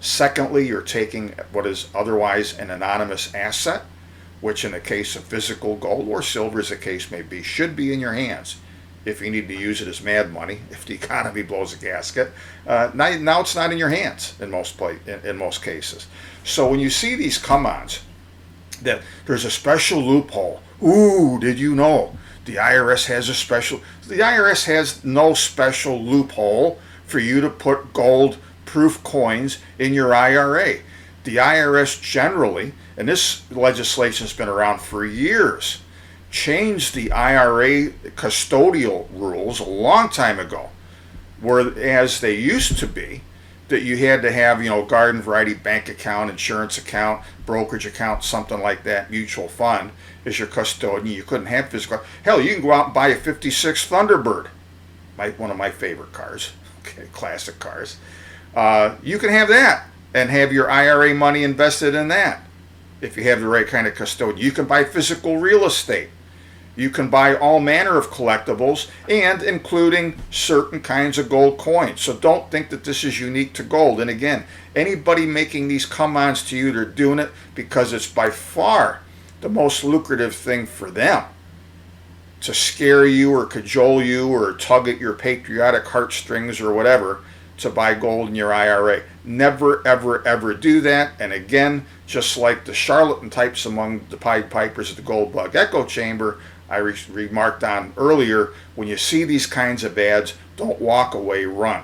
Speaker 2: Secondly, you're taking what is otherwise an anonymous asset, which in the case of physical gold or silver, as the case may be, should be in your hands if you need to use it as mad money, if the economy blows a gasket. Uh, now, now it's not in your hands in most play, in, in most cases. So when you see these come-ons, that there's a special loophole. Ooh, did you know the I R S has a special? The I R S has no special loophole for you to put gold proof coins in your I R A. The I R S generally, and this legislation has been around for years, changed the I R A custodial rules a long time ago, whereas they used to be that you had to have, you know, garden variety bank account, insurance account, brokerage account, something like that, mutual fund as your custodian. You couldn't have physical. Hell, you can go out and buy a fifty-six Thunderbird, my, one of my favorite cars, okay, classic cars. Uh, you can have that and have your I R A money invested in that if you have the right kind of custodian. You can buy physical real estate. You can buy all manner of collectibles, and including certain kinds of gold coins. So don't think that this is unique to gold. And again, anybody making these come-ons to you, they're doing it because it's by far the most lucrative thing for them to scare you or cajole you or tug at your patriotic heartstrings or whatever to buy gold in your I R A. Never, ever, ever do that. And again, just like the charlatan types among the Pied Pipers of the Gold Bug Echo Chamber, I re- remarked on earlier, when you see these kinds of ads, don't walk away, run.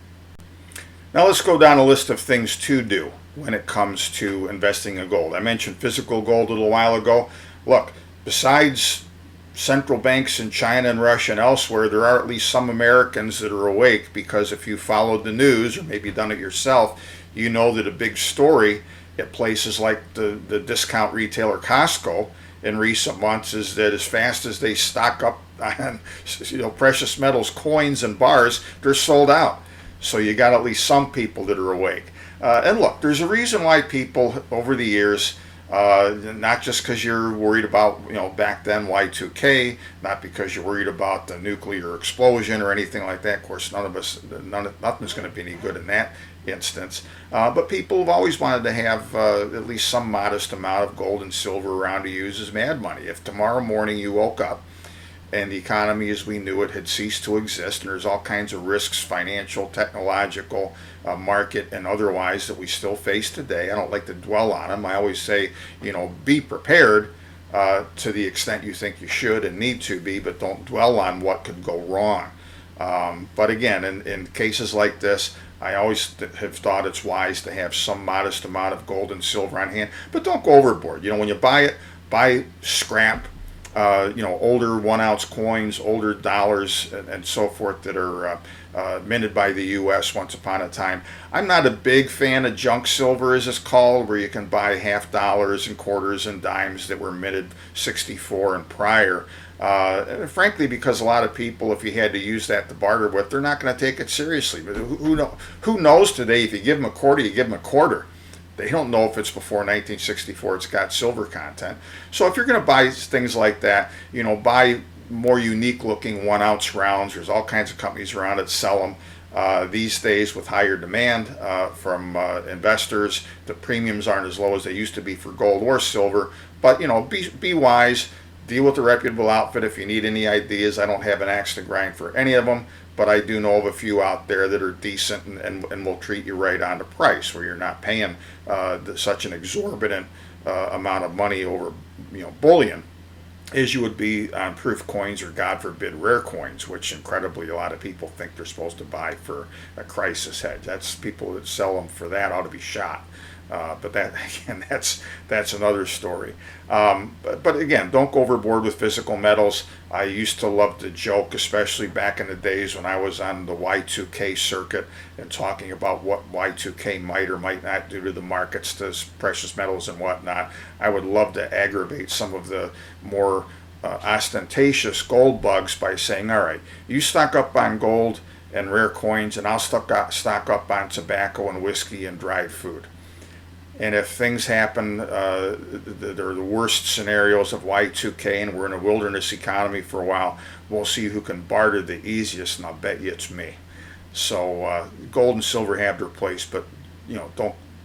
Speaker 2: Now let's go down a list of things to do when it comes to investing in gold. I mentioned physical gold a little while ago. Look, besides central banks in China and Russia and elsewhere, there are at least some Americans that are awake, because if you followed the news or maybe done it yourself, you know that a big story at places like the, the discount retailer Costco in recent months is that as fast as they stock up on, you know, precious metals, coins, and bars, they're sold out. So you got at least some people that are awake. Uh, and look, there's a reason why people over the years, uh, not just because you're worried about, you know, back then Y two K, not because you're worried about the nuclear explosion or anything like that. Of course, none of us, none, nothing's going to be any good in that instance. Uh, but people have always wanted to have uh, at least some modest amount of gold and silver around to use as mad money. If tomorrow morning you woke up and the economy as we knew it had ceased to exist, and there's all kinds of risks, financial, technological, uh, market, and otherwise, that we still face today. I don't like to dwell on them. I always say, you know, be prepared uh, to the extent you think you should and need to be, but don't dwell on what could go wrong. Um, but again, in, in cases like this, I always th- have thought it's wise to have some modest amount of gold and silver on hand, but don't go overboard. You know, when you buy it, buy scrap. Uh, you know, older one-ounce coins, older dollars, and, and so forth that are uh, uh, minted by the U S once upon a time. I'm not a big fan of junk silver, as it's called, where you can buy half dollars and quarters and dimes that were minted sixty-four and prior. Uh, and frankly, because a lot of people, if you had to use that to barter with, they're not going to take it seriously. But who, who, know, who knows today? If you give them a quarter, you give them a quarter. They don't know if it's before nineteen sixty-four, it's got silver content. So if you're going to buy things like that, you know, buy more unique looking one ounce rounds. There's all kinds of companies around that sell them uh, these days with higher demand uh, from uh, investors. The premiums aren't as low as they used to be for gold or silver. But, you know, be, be wise. Deal with a reputable outfit if you need any ideas. I don't have an axe to grind for any of them, but I do know of a few out there that are decent and, and, and will treat you right on the price, where you're not paying uh, the, such an exorbitant uh, amount of money over, you know, bullion as you would be on proof coins or, God forbid, rare coins, which incredibly a lot of people think they're supposed to buy for a crisis hedge. That's people that sell them for that ought to be shot. Uh, but that, again, that's that's another story. Um, but, but again, don't go overboard with physical metals. I used to love to joke, especially back in the days when I was on the Y two K circuit and talking about what Y two K might or might not do to the markets, to precious metals and whatnot. I would love to aggravate some of the more uh, ostentatious gold bugs by saying, all right, you stock up on gold and rare coins, and I'll stock up, stock up on tobacco and whiskey and dried food. And if things happen, uh, they're the worst scenarios of Y two K, and we're in a wilderness economy for a while, we'll see who can barter the easiest, and I'll bet you it's me. So uh, gold and silver have their place, but you know, don't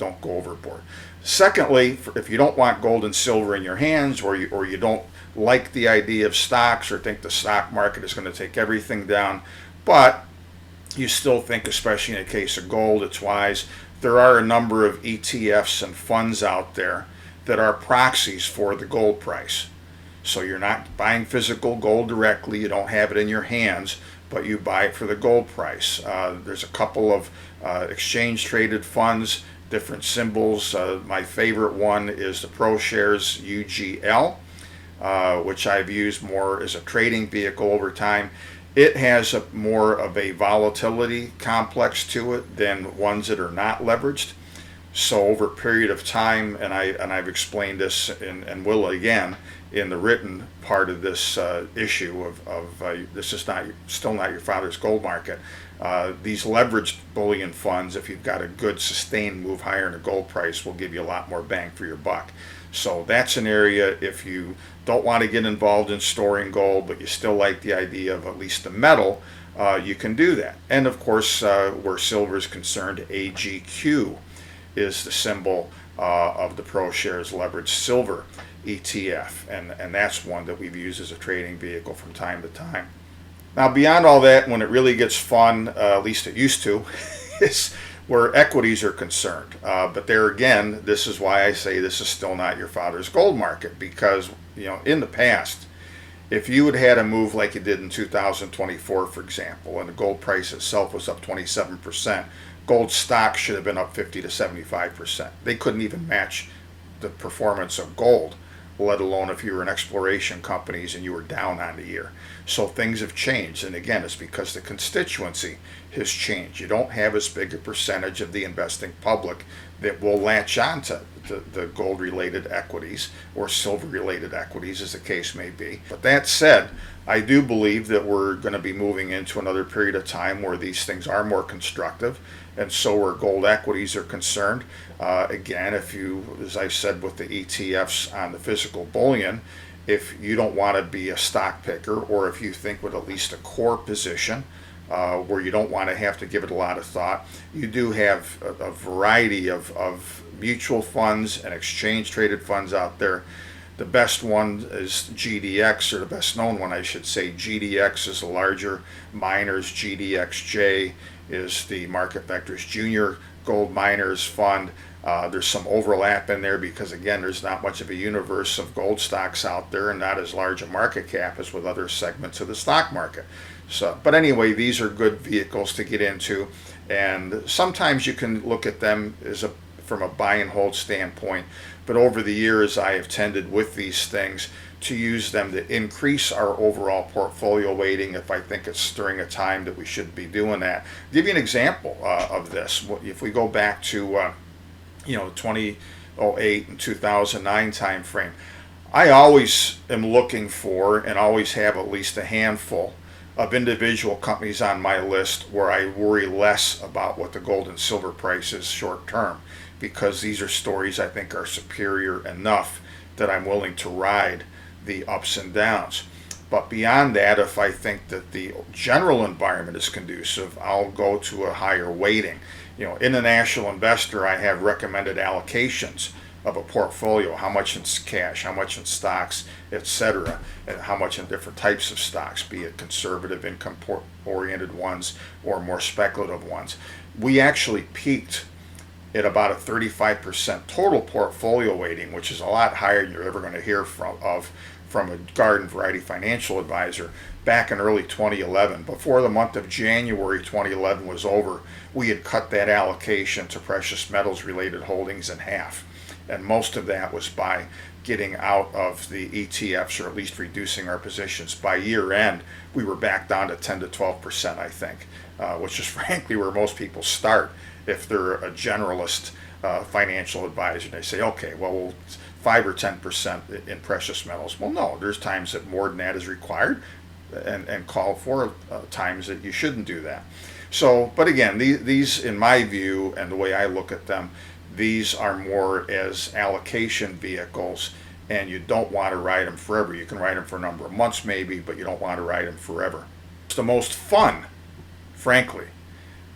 Speaker 2: don't go overboard. Secondly, if you don't want gold and silver in your hands, or you, or you don't like the idea of stocks or think the stock market is going to take everything down, but you still think, especially in the case of gold, it's wise, there are a number of E T Fs and funds out there that are proxies for the gold price. So you're not buying physical gold directly, you don't have it in your hands, but you buy it for the gold price. Uh, there's a couple of uh, exchange traded funds, different symbols. Uh, my favorite one is the ProShares U G L, uh, which I've used more as a trading vehicle over time. It has a, more of a volatility complex to it than ones that are not leveraged. So over a period of time, and I and I've explained this and, and will again in the written part of this uh, issue of, of uh, this is not still not your father's gold market. Uh, these leveraged bullion funds, if you've got a good sustained move higher in the gold price, will give you a lot more bang for your buck. So that's an area, if you don't want to get involved in storing gold, but you still like the idea of at least the metal, uh, you can do that. And of course, uh, where silver is concerned, A G Q is the symbol uh, of the ProShares Leveraged Silver E T F, and, and that's one that we've used as a trading vehicle from time to time. Now, beyond all that, when it really gets fun, uh, at least it used to, is where equities are concerned. Uh, but there again, this is why I say this is still not your father's gold market, because, you know, in the past, if you had had a move like you did in two thousand twenty-four, for example, and the gold price itself was up twenty-seven percent, gold stocks should have been up fifty to seventy-five percent. They couldn't even match the performance of gold, let alone if you were in exploration companies and you were down on the year. So things have changed, and again, it's because the constituency has changed. You don't have as big a percentage of the investing public that will latch on to the, the gold-related equities or silver-related equities, as the case may be. But that said, I do believe that we're going to be moving into another period of time where these things are more constructive, and so where gold equities are concerned. Uh, again, if you, as I said with the E T Fs on the physical bullion, if you don't want to be a stock picker, or if you think with at least a core position uh, where you don't want to have to give it a lot of thought, you do have a, a variety of, of mutual funds and exchange traded funds out there. The best one is G D X, or the best known one, I should say. G D X is the larger miners. G D X J is the Market Vectors Junior Gold Miners Fund. Uh, there's some overlap in there because, again, there's not much of a universe of gold stocks out there and not as large a market cap as with other segments of the stock market. So, but anyway, these are good vehicles to get into, and sometimes you can look at them as a from a buy and hold standpoint, but over the years I have tended with these things to use them to increase our overall portfolio weighting if I think it's during a time that we should be doing that. I'll give you an example uh, of this. If we go back to uh, you know, twenty oh eight and two thousand nine time frame, I always am looking for and always have at least a handful of individual companies on my list where I worry less about what the gold and silver price is short term, because these are stories I think are superior enough that I'm willing to ride the ups and downs. But beyond that, if I think that the general environment is conducive, I'll go to a higher weighting. You know, International Investor, I have recommended allocations of a portfolio, how much in cash, how much in stocks, et cetera, and how much in different types of stocks, be it conservative income-oriented ones or more speculative ones. We actually peaked at about a thirty-five percent total portfolio weighting, which is a lot higher than you're ever going to hear from of from a garden variety financial advisor back in early twenty eleven. Before the month of January twenty eleven was over, we had cut that allocation to precious metals related holdings in half. And most of that was by getting out of the E T Fs, or at least reducing our positions. By year end, we were back down to ten to twelve percent, I think, uh, which is frankly where most people start if they're a generalist uh, financial advisor. They say, okay, well, we'll five or ten percent in precious metals. Well, no, there's times that more than that is required and, and called for, uh, times that you shouldn't do that. So, but again, these, these, in my view, and the way I look at them, these are more as allocation vehicles, and you don't want to ride them forever. You can ride them for a number of months maybe, but you don't want to ride them forever. It's the most fun, frankly,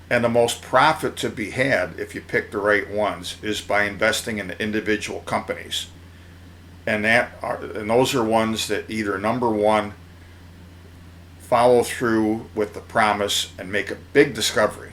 Speaker 2: And the most profit to be had, if you pick the right ones, is by investing in the individual companies. And that are, and those are ones that either, number one, follow through with the promise and make a big discovery,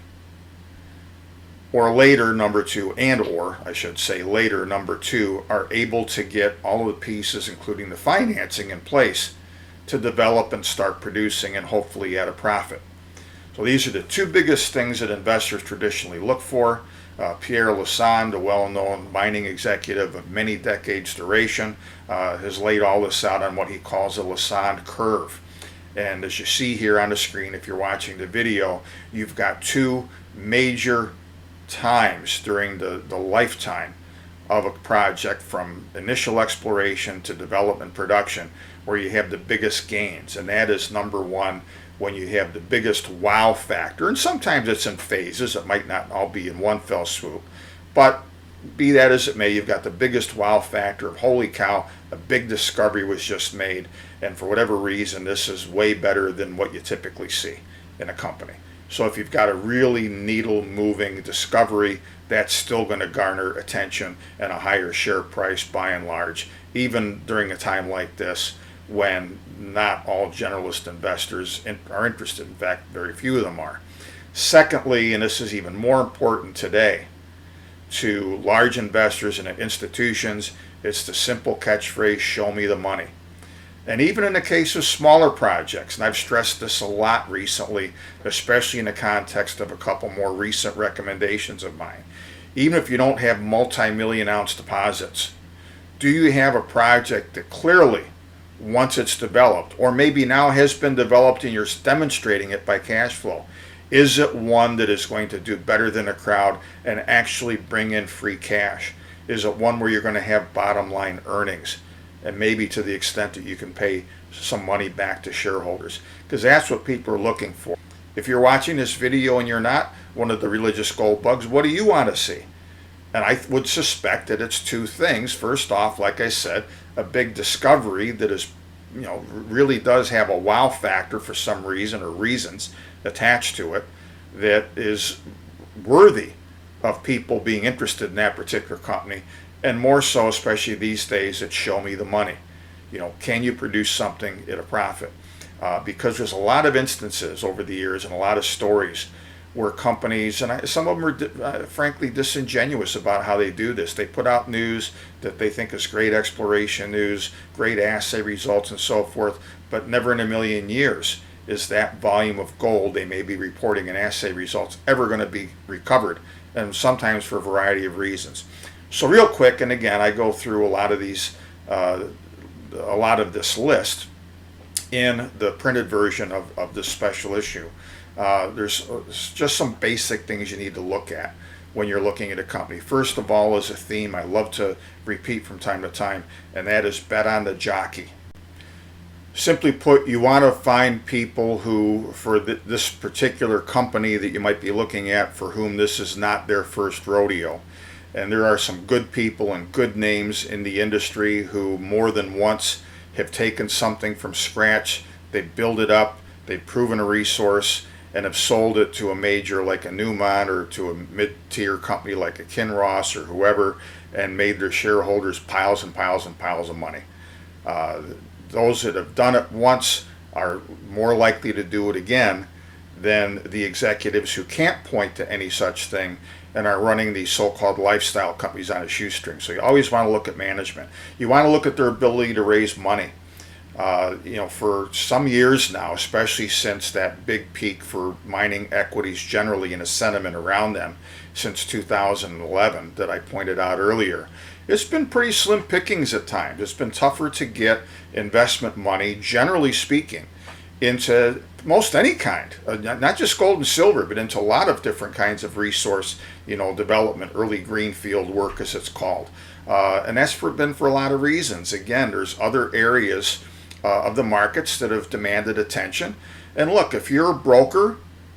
Speaker 2: or later, number two, and or I should say later, number two, are able to get all of the pieces, including the financing, in place to develop and start producing and hopefully at a profit. So these are the two biggest things that investors traditionally look for. Uh, Pierre Lassonde, a well-known mining executive of many decades duration, uh, has laid all this out on what he calls a Lassonde curve. And as you see here on the screen, if you're watching the video, you've got two major times during the, the lifetime of a project, from initial exploration to development production, where you have the biggest gains. And that is, number one, when you have the biggest wow factor. And sometimes it's in phases. It might not all be in one fell swoop. But be that as it may, you've got the biggest wow factor of, holy cow, a big discovery was just made. And for whatever reason, this is way better than what you typically see in a company. So if you've got a really needle-moving discovery, that's still going to garner attention and a higher share price by and large, even during a time like this when not all generalist investors are interested. In fact, very few of them are. Secondly, and this is even more important today, to large investors and institutions, it's the simple catchphrase, show me the money. And even in the case of smaller projects, and I've stressed this a lot recently, especially in the context of a couple more recent recommendations of mine, even if you don't have multi-million ounce deposits, do you have a project that clearly, once it's developed, or maybe now has been developed and you're demonstrating it by cash flow, is it one that is going to do better than a crowd and actually bring in free cash? Is it one where you're going to have bottom line earnings, and maybe to the extent that you can pay some money back to shareholders? Because that's what people are looking for. If you're watching this video and you're not one of the religious gold bugs, what do you want to see? And I would suspect that it's two things. First off, like I said, a big discovery that is, you know, really does have a wow factor for some reason or reasons attached to it that is worthy of people being interested in that particular company. And more so, especially these days, it's show me the money. You know, can you produce something at a profit? Uh, because there's a lot of instances over the years and a lot of stories where companies, and I, some of them are uh, frankly disingenuous about how they do this. They put out news that they think is great exploration news, great assay results and so forth, but never in a million years is that volume of gold they may be reporting in assay results ever going to be recovered, and sometimes for a variety of reasons. So real quick, and again, I go through a lot of these, uh, a lot of this list in the printed version of, of this special issue. Uh, there's just some basic things you need to look at when you're looking at a company. First of all, is a theme I love to repeat from time to time, and that is bet on the jockey. Simply put, you want to find people who, for th- this particular company that you might be looking at, for whom this is not their first rodeo. And there are some good people and good names in the industry who more than once have taken something from scratch, they build it up, they've proven a resource, and have sold it to a major like a Newmont or to a mid-tier company like a Kinross or whoever, and made their shareholders piles and piles and piles of money. Uh, those that have done it once are more likely to do it again than the executives who can't point to any such thing and are running these so-called lifestyle companies on a shoestring. So you always want to look at management. You want to look at their ability to raise money. Uh, you know, for some years now, especially since that big peak for mining equities generally and a sentiment around them since two thousand eleven that I pointed out earlier, it's been pretty slim pickings at times. It's been tougher to get investment money, generally speaking, into most any kind, uh, not just gold and silver, but into a lot of different kinds of resource, you know, development, early greenfield work as it's called. Uh, and that's for, been for a lot of reasons. Again, there's other areas uh, of the markets that have demanded attention. And look, if you're a broker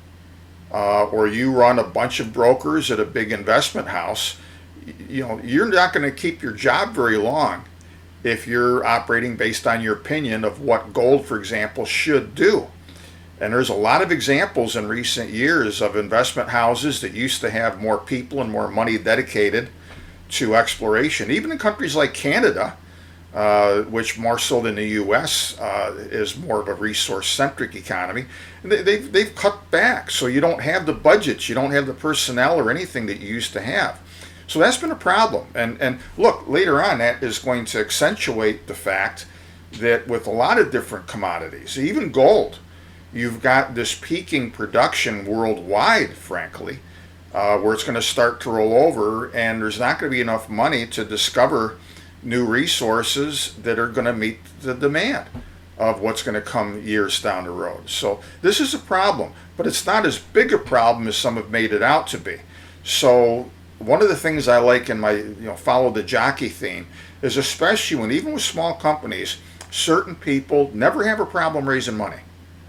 Speaker 2: uh, or you run a bunch of brokers at a big investment house, you know, you're not going to keep your job very long if you're operating based on your opinion of what gold, for example, should do. And there's a lot of examples in recent years of investment houses that used to have more people and more money dedicated to exploration. Even in countries like Canada, uh, which more so than the U S uh, is more of a resource-centric economy, and they, they've, they've cut back. So you don't have the budgets, you don't have the personnel or anything that you used to have. So that's been a problem. And, and look, later on that is going to accentuate the fact that with a lot of different commodities, even gold, you've got this peaking production worldwide, frankly, uh, where it's going to start to roll over, and there's not going to be enough money to discover new resources that are going to meet the demand of what's going to come years down the road. So this is a problem, but it's not as big a problem as some have made it out to be. So one of the things I like in my, you know, follow the jockey theme is, especially when, even with small companies, certain people never have a problem raising money.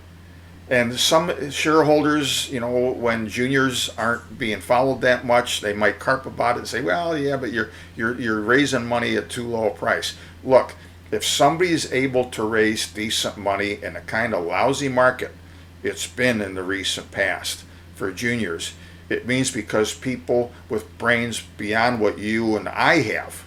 Speaker 2: And some shareholders, you know, when juniors aren't being followed that much, they might carp about it and say, well, yeah, but you're you're you're raising money at too low a price. Look, if somebody's able to raise decent money in a kind of lousy market it's been in the recent past for juniors, it means because people with brains beyond what you and I have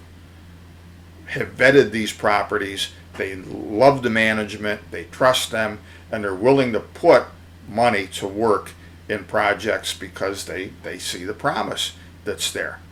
Speaker 2: have vetted these properties, they love the management, they trust them, and they're willing to put money to work in projects because they, they see the promise that's there.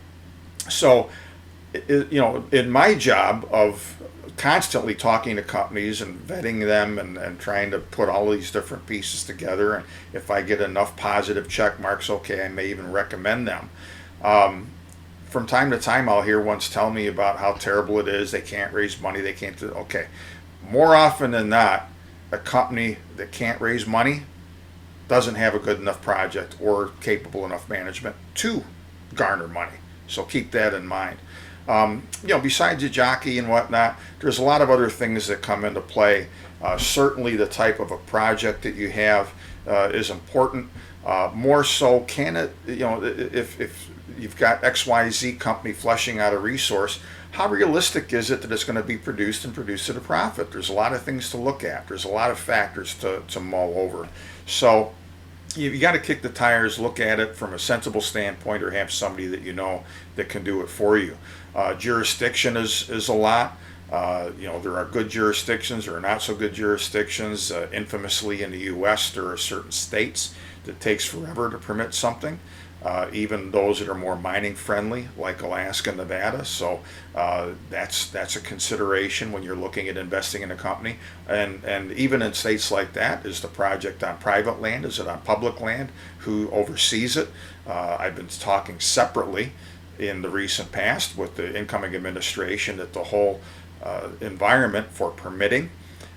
Speaker 2: So, it, you know, in my job of constantly talking to companies and vetting them and, and trying to put all these different pieces together, and if I get enough positive check marks, okay, I may even recommend them. Um, from time to time, I'll hear ones tell me about how terrible it is, they can't raise money, they can't do, okay. More often than not, a company that can't raise money doesn't have a good enough project or capable enough management to garner money. So keep that in mind. Um, you know, besides the jockey and whatnot, there's a lot of other things that come into play. Uh, certainly the type of a project that you have uh, is important. Uh, more so, can it, you know, if, if you've got X Y Z company flushing out a resource, how realistic is it that it's going to be produced and produced at a profit? There's a lot of things to look at. There's a lot of factors to, to mull over. So you, you got to kick the tires, look at it from a sensible standpoint, or have somebody that you know that can do it for you. Uh, jurisdiction is, is a lot. Uh, you know, there are good jurisdictions, there are not so good jurisdictions. Uh, infamously in the U S, there are certain states that it takes forever to permit something. Uh, even those that are more mining friendly, like Alaska and Nevada. So uh, that's that's a consideration when you're looking at investing in a company. And and even in states like that, is the project on private land? Is it on public land? Who oversees it? Uh, I've been talking separately in the recent past with the incoming administration that the whole uh, environment for permitting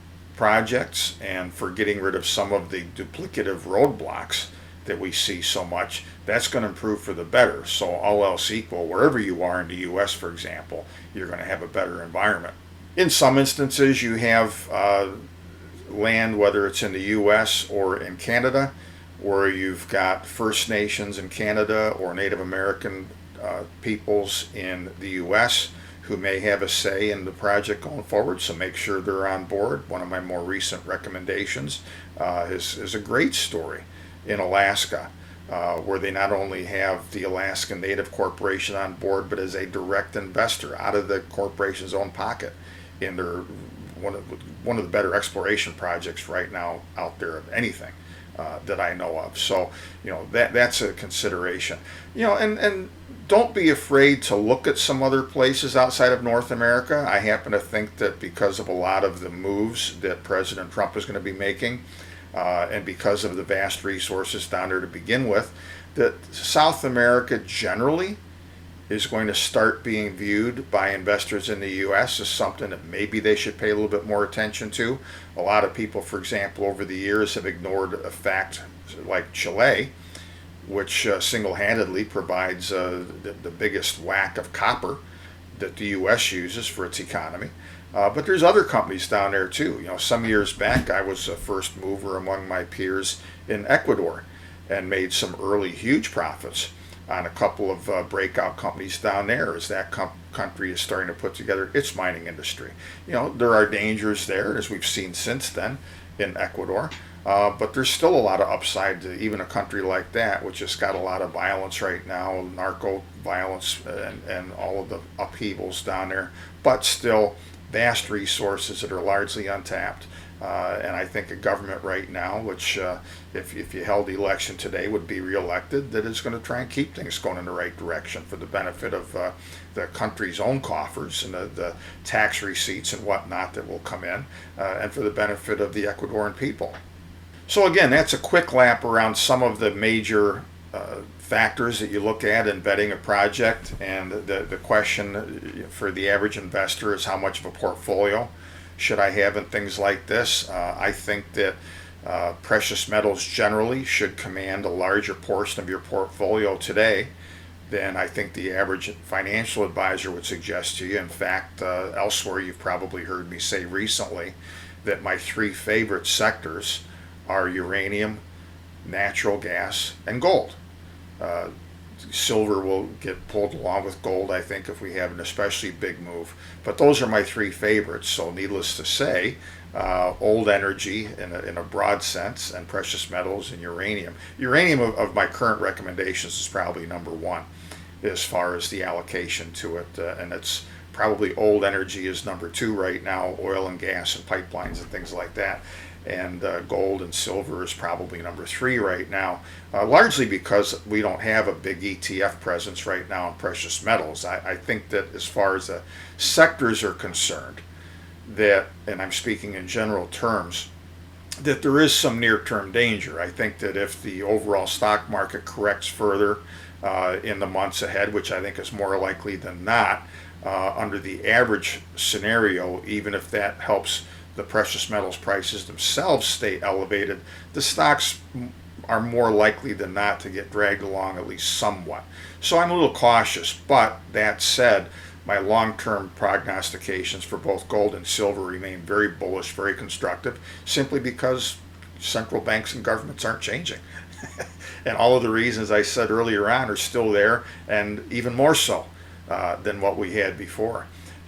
Speaker 2: projects and for getting rid of some of the duplicative roadblocks that we see so much, that's going to improve for the better. So all else equal, wherever you are in the U S, for example, you're going to have a better environment. In some instances, you have uh, land, whether it's in the U S or in Canada, where you've got First Nations in Canada or Native American uh, peoples in the U S who may have a say in the project going forward, so make sure they're on board. One of my more recent recommendations uh, is, is a great story in Alaska, uh, where they not only have the Alaska Native Corporation on board, but as a direct investor out of the corporation's own pocket in their one of one of the better exploration projects right now out there of anything uh, that I know of. So you know that that's a consideration. You know, and and don't be afraid to look at some other places outside of North America. I happen to think that because of a lot of the moves that President Trump is going to be making, Uh, and because of the vast resources down there to begin with, that South America generally is going to start being viewed by investors in the U S as something that maybe they should pay a little bit more attention to. A lot of people, for example, over the years have ignored a fact like Chile, which uh, single-handedly provides uh, the, the biggest whack of copper that the U S uses for its economy. Uh, but there's other companies down there too. You know, some years back I was a first mover among my peers in Ecuador and made some early huge profits on a couple of uh, breakout companies down there as that com- country is starting to put together its mining industry. You know, there are dangers there, as we've seen since then in Ecuador. Uh, but there's still a lot of upside to even a country like that, which has got a lot of violence right now, narco violence and, and all of the upheavals down there, but still vast resources that are largely untapped. Uh, and I think a government right now, which uh, if, if you held the election today would be reelected, that is going to try and keep things going in the right direction for the benefit of uh, the country's own coffers and the, the tax receipts and whatnot that will come in, uh, and for the benefit of the Ecuadorian people. So again, that's a quick lap around some of the major uh, factors that you look at in vetting a project. And the, the question for the average investor is how much of a portfolio should I have in things like this? Uh, I think that uh, precious metals generally should command a larger portion of your portfolio today than I think the average financial advisor would suggest to you. In fact, uh, elsewhere you've probably heard me say recently that my three favorite sectors are uranium, natural gas, and gold. Uh, silver will get pulled along with gold, I think, if we have an especially big move. But those are my three favorites. So needless to say, uh, old energy in a, in a broad sense, and precious metals and uranium. Uranium of, of my current recommendations is probably number one as far as the allocation to it. Uh, and it's probably old energy is number two right now, oil and gas and pipelines and things like that. And uh, gold and silver is probably number three right now, uh, largely because we don't have a big E T F presence right now in precious metals. I, I think that as far as the sectors are concerned, that, and I'm speaking in general terms, that there is some near-term danger. I think that if the overall stock market corrects further uh, in the months ahead, which I think is more likely than not, uh, under the average scenario, even if that helps the precious metals prices themselves stay elevated, the stocks are more likely than not to get dragged along at least somewhat. So I'm a little cautious, but that said, my long-term prognostications for both gold and silver remain very bullish, very constructive, simply because central banks and governments aren't changing. And all of the reasons I said earlier on are still there, and even more so uh, than what we had before.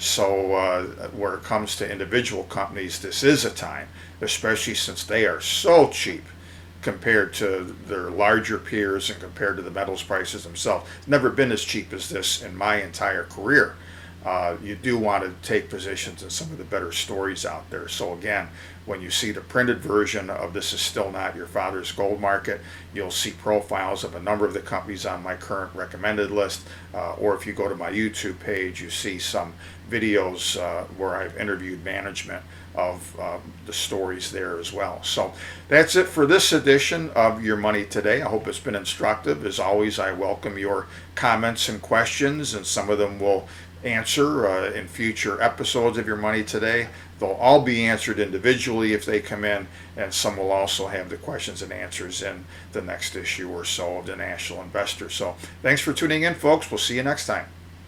Speaker 2: So uh, where it comes to individual companies, this is a time, especially since they are so cheap compared to their larger peers and compared to the metals prices themselves. It's never been as cheap as this in my entire career. Uh, you do want to take positions in some of the better stories out there. So again, when you see the printed version of This Is Still Not Your Father's Gold Market, you'll see profiles of a number of the companies on my current recommended list. Uh, or if you go to my YouTube page, you see some videos uh, where I've interviewed management of uh, the stories there as well. So that's it for this edition of Your Money Today. I hope it's been instructive. As always, I welcome your comments and questions, and some of them will answer uh, in future episodes of Your Money Today. They'll all be answered individually if they come in, and some will also have the questions and answers in the next issue or so of the National Investor. So thanks for tuning in, folks. We'll see you next time.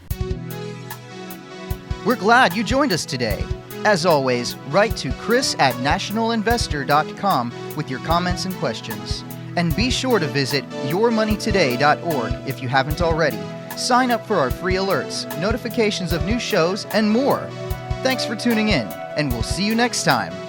Speaker 1: We're glad you joined us today. As always, write to Chris at national investor dot com with your comments and questions. And be sure to visit your money today dot org if you haven't already. Sign up for our free alerts, notifications of new shows, and more. Thanks for tuning in, and we'll see you next time.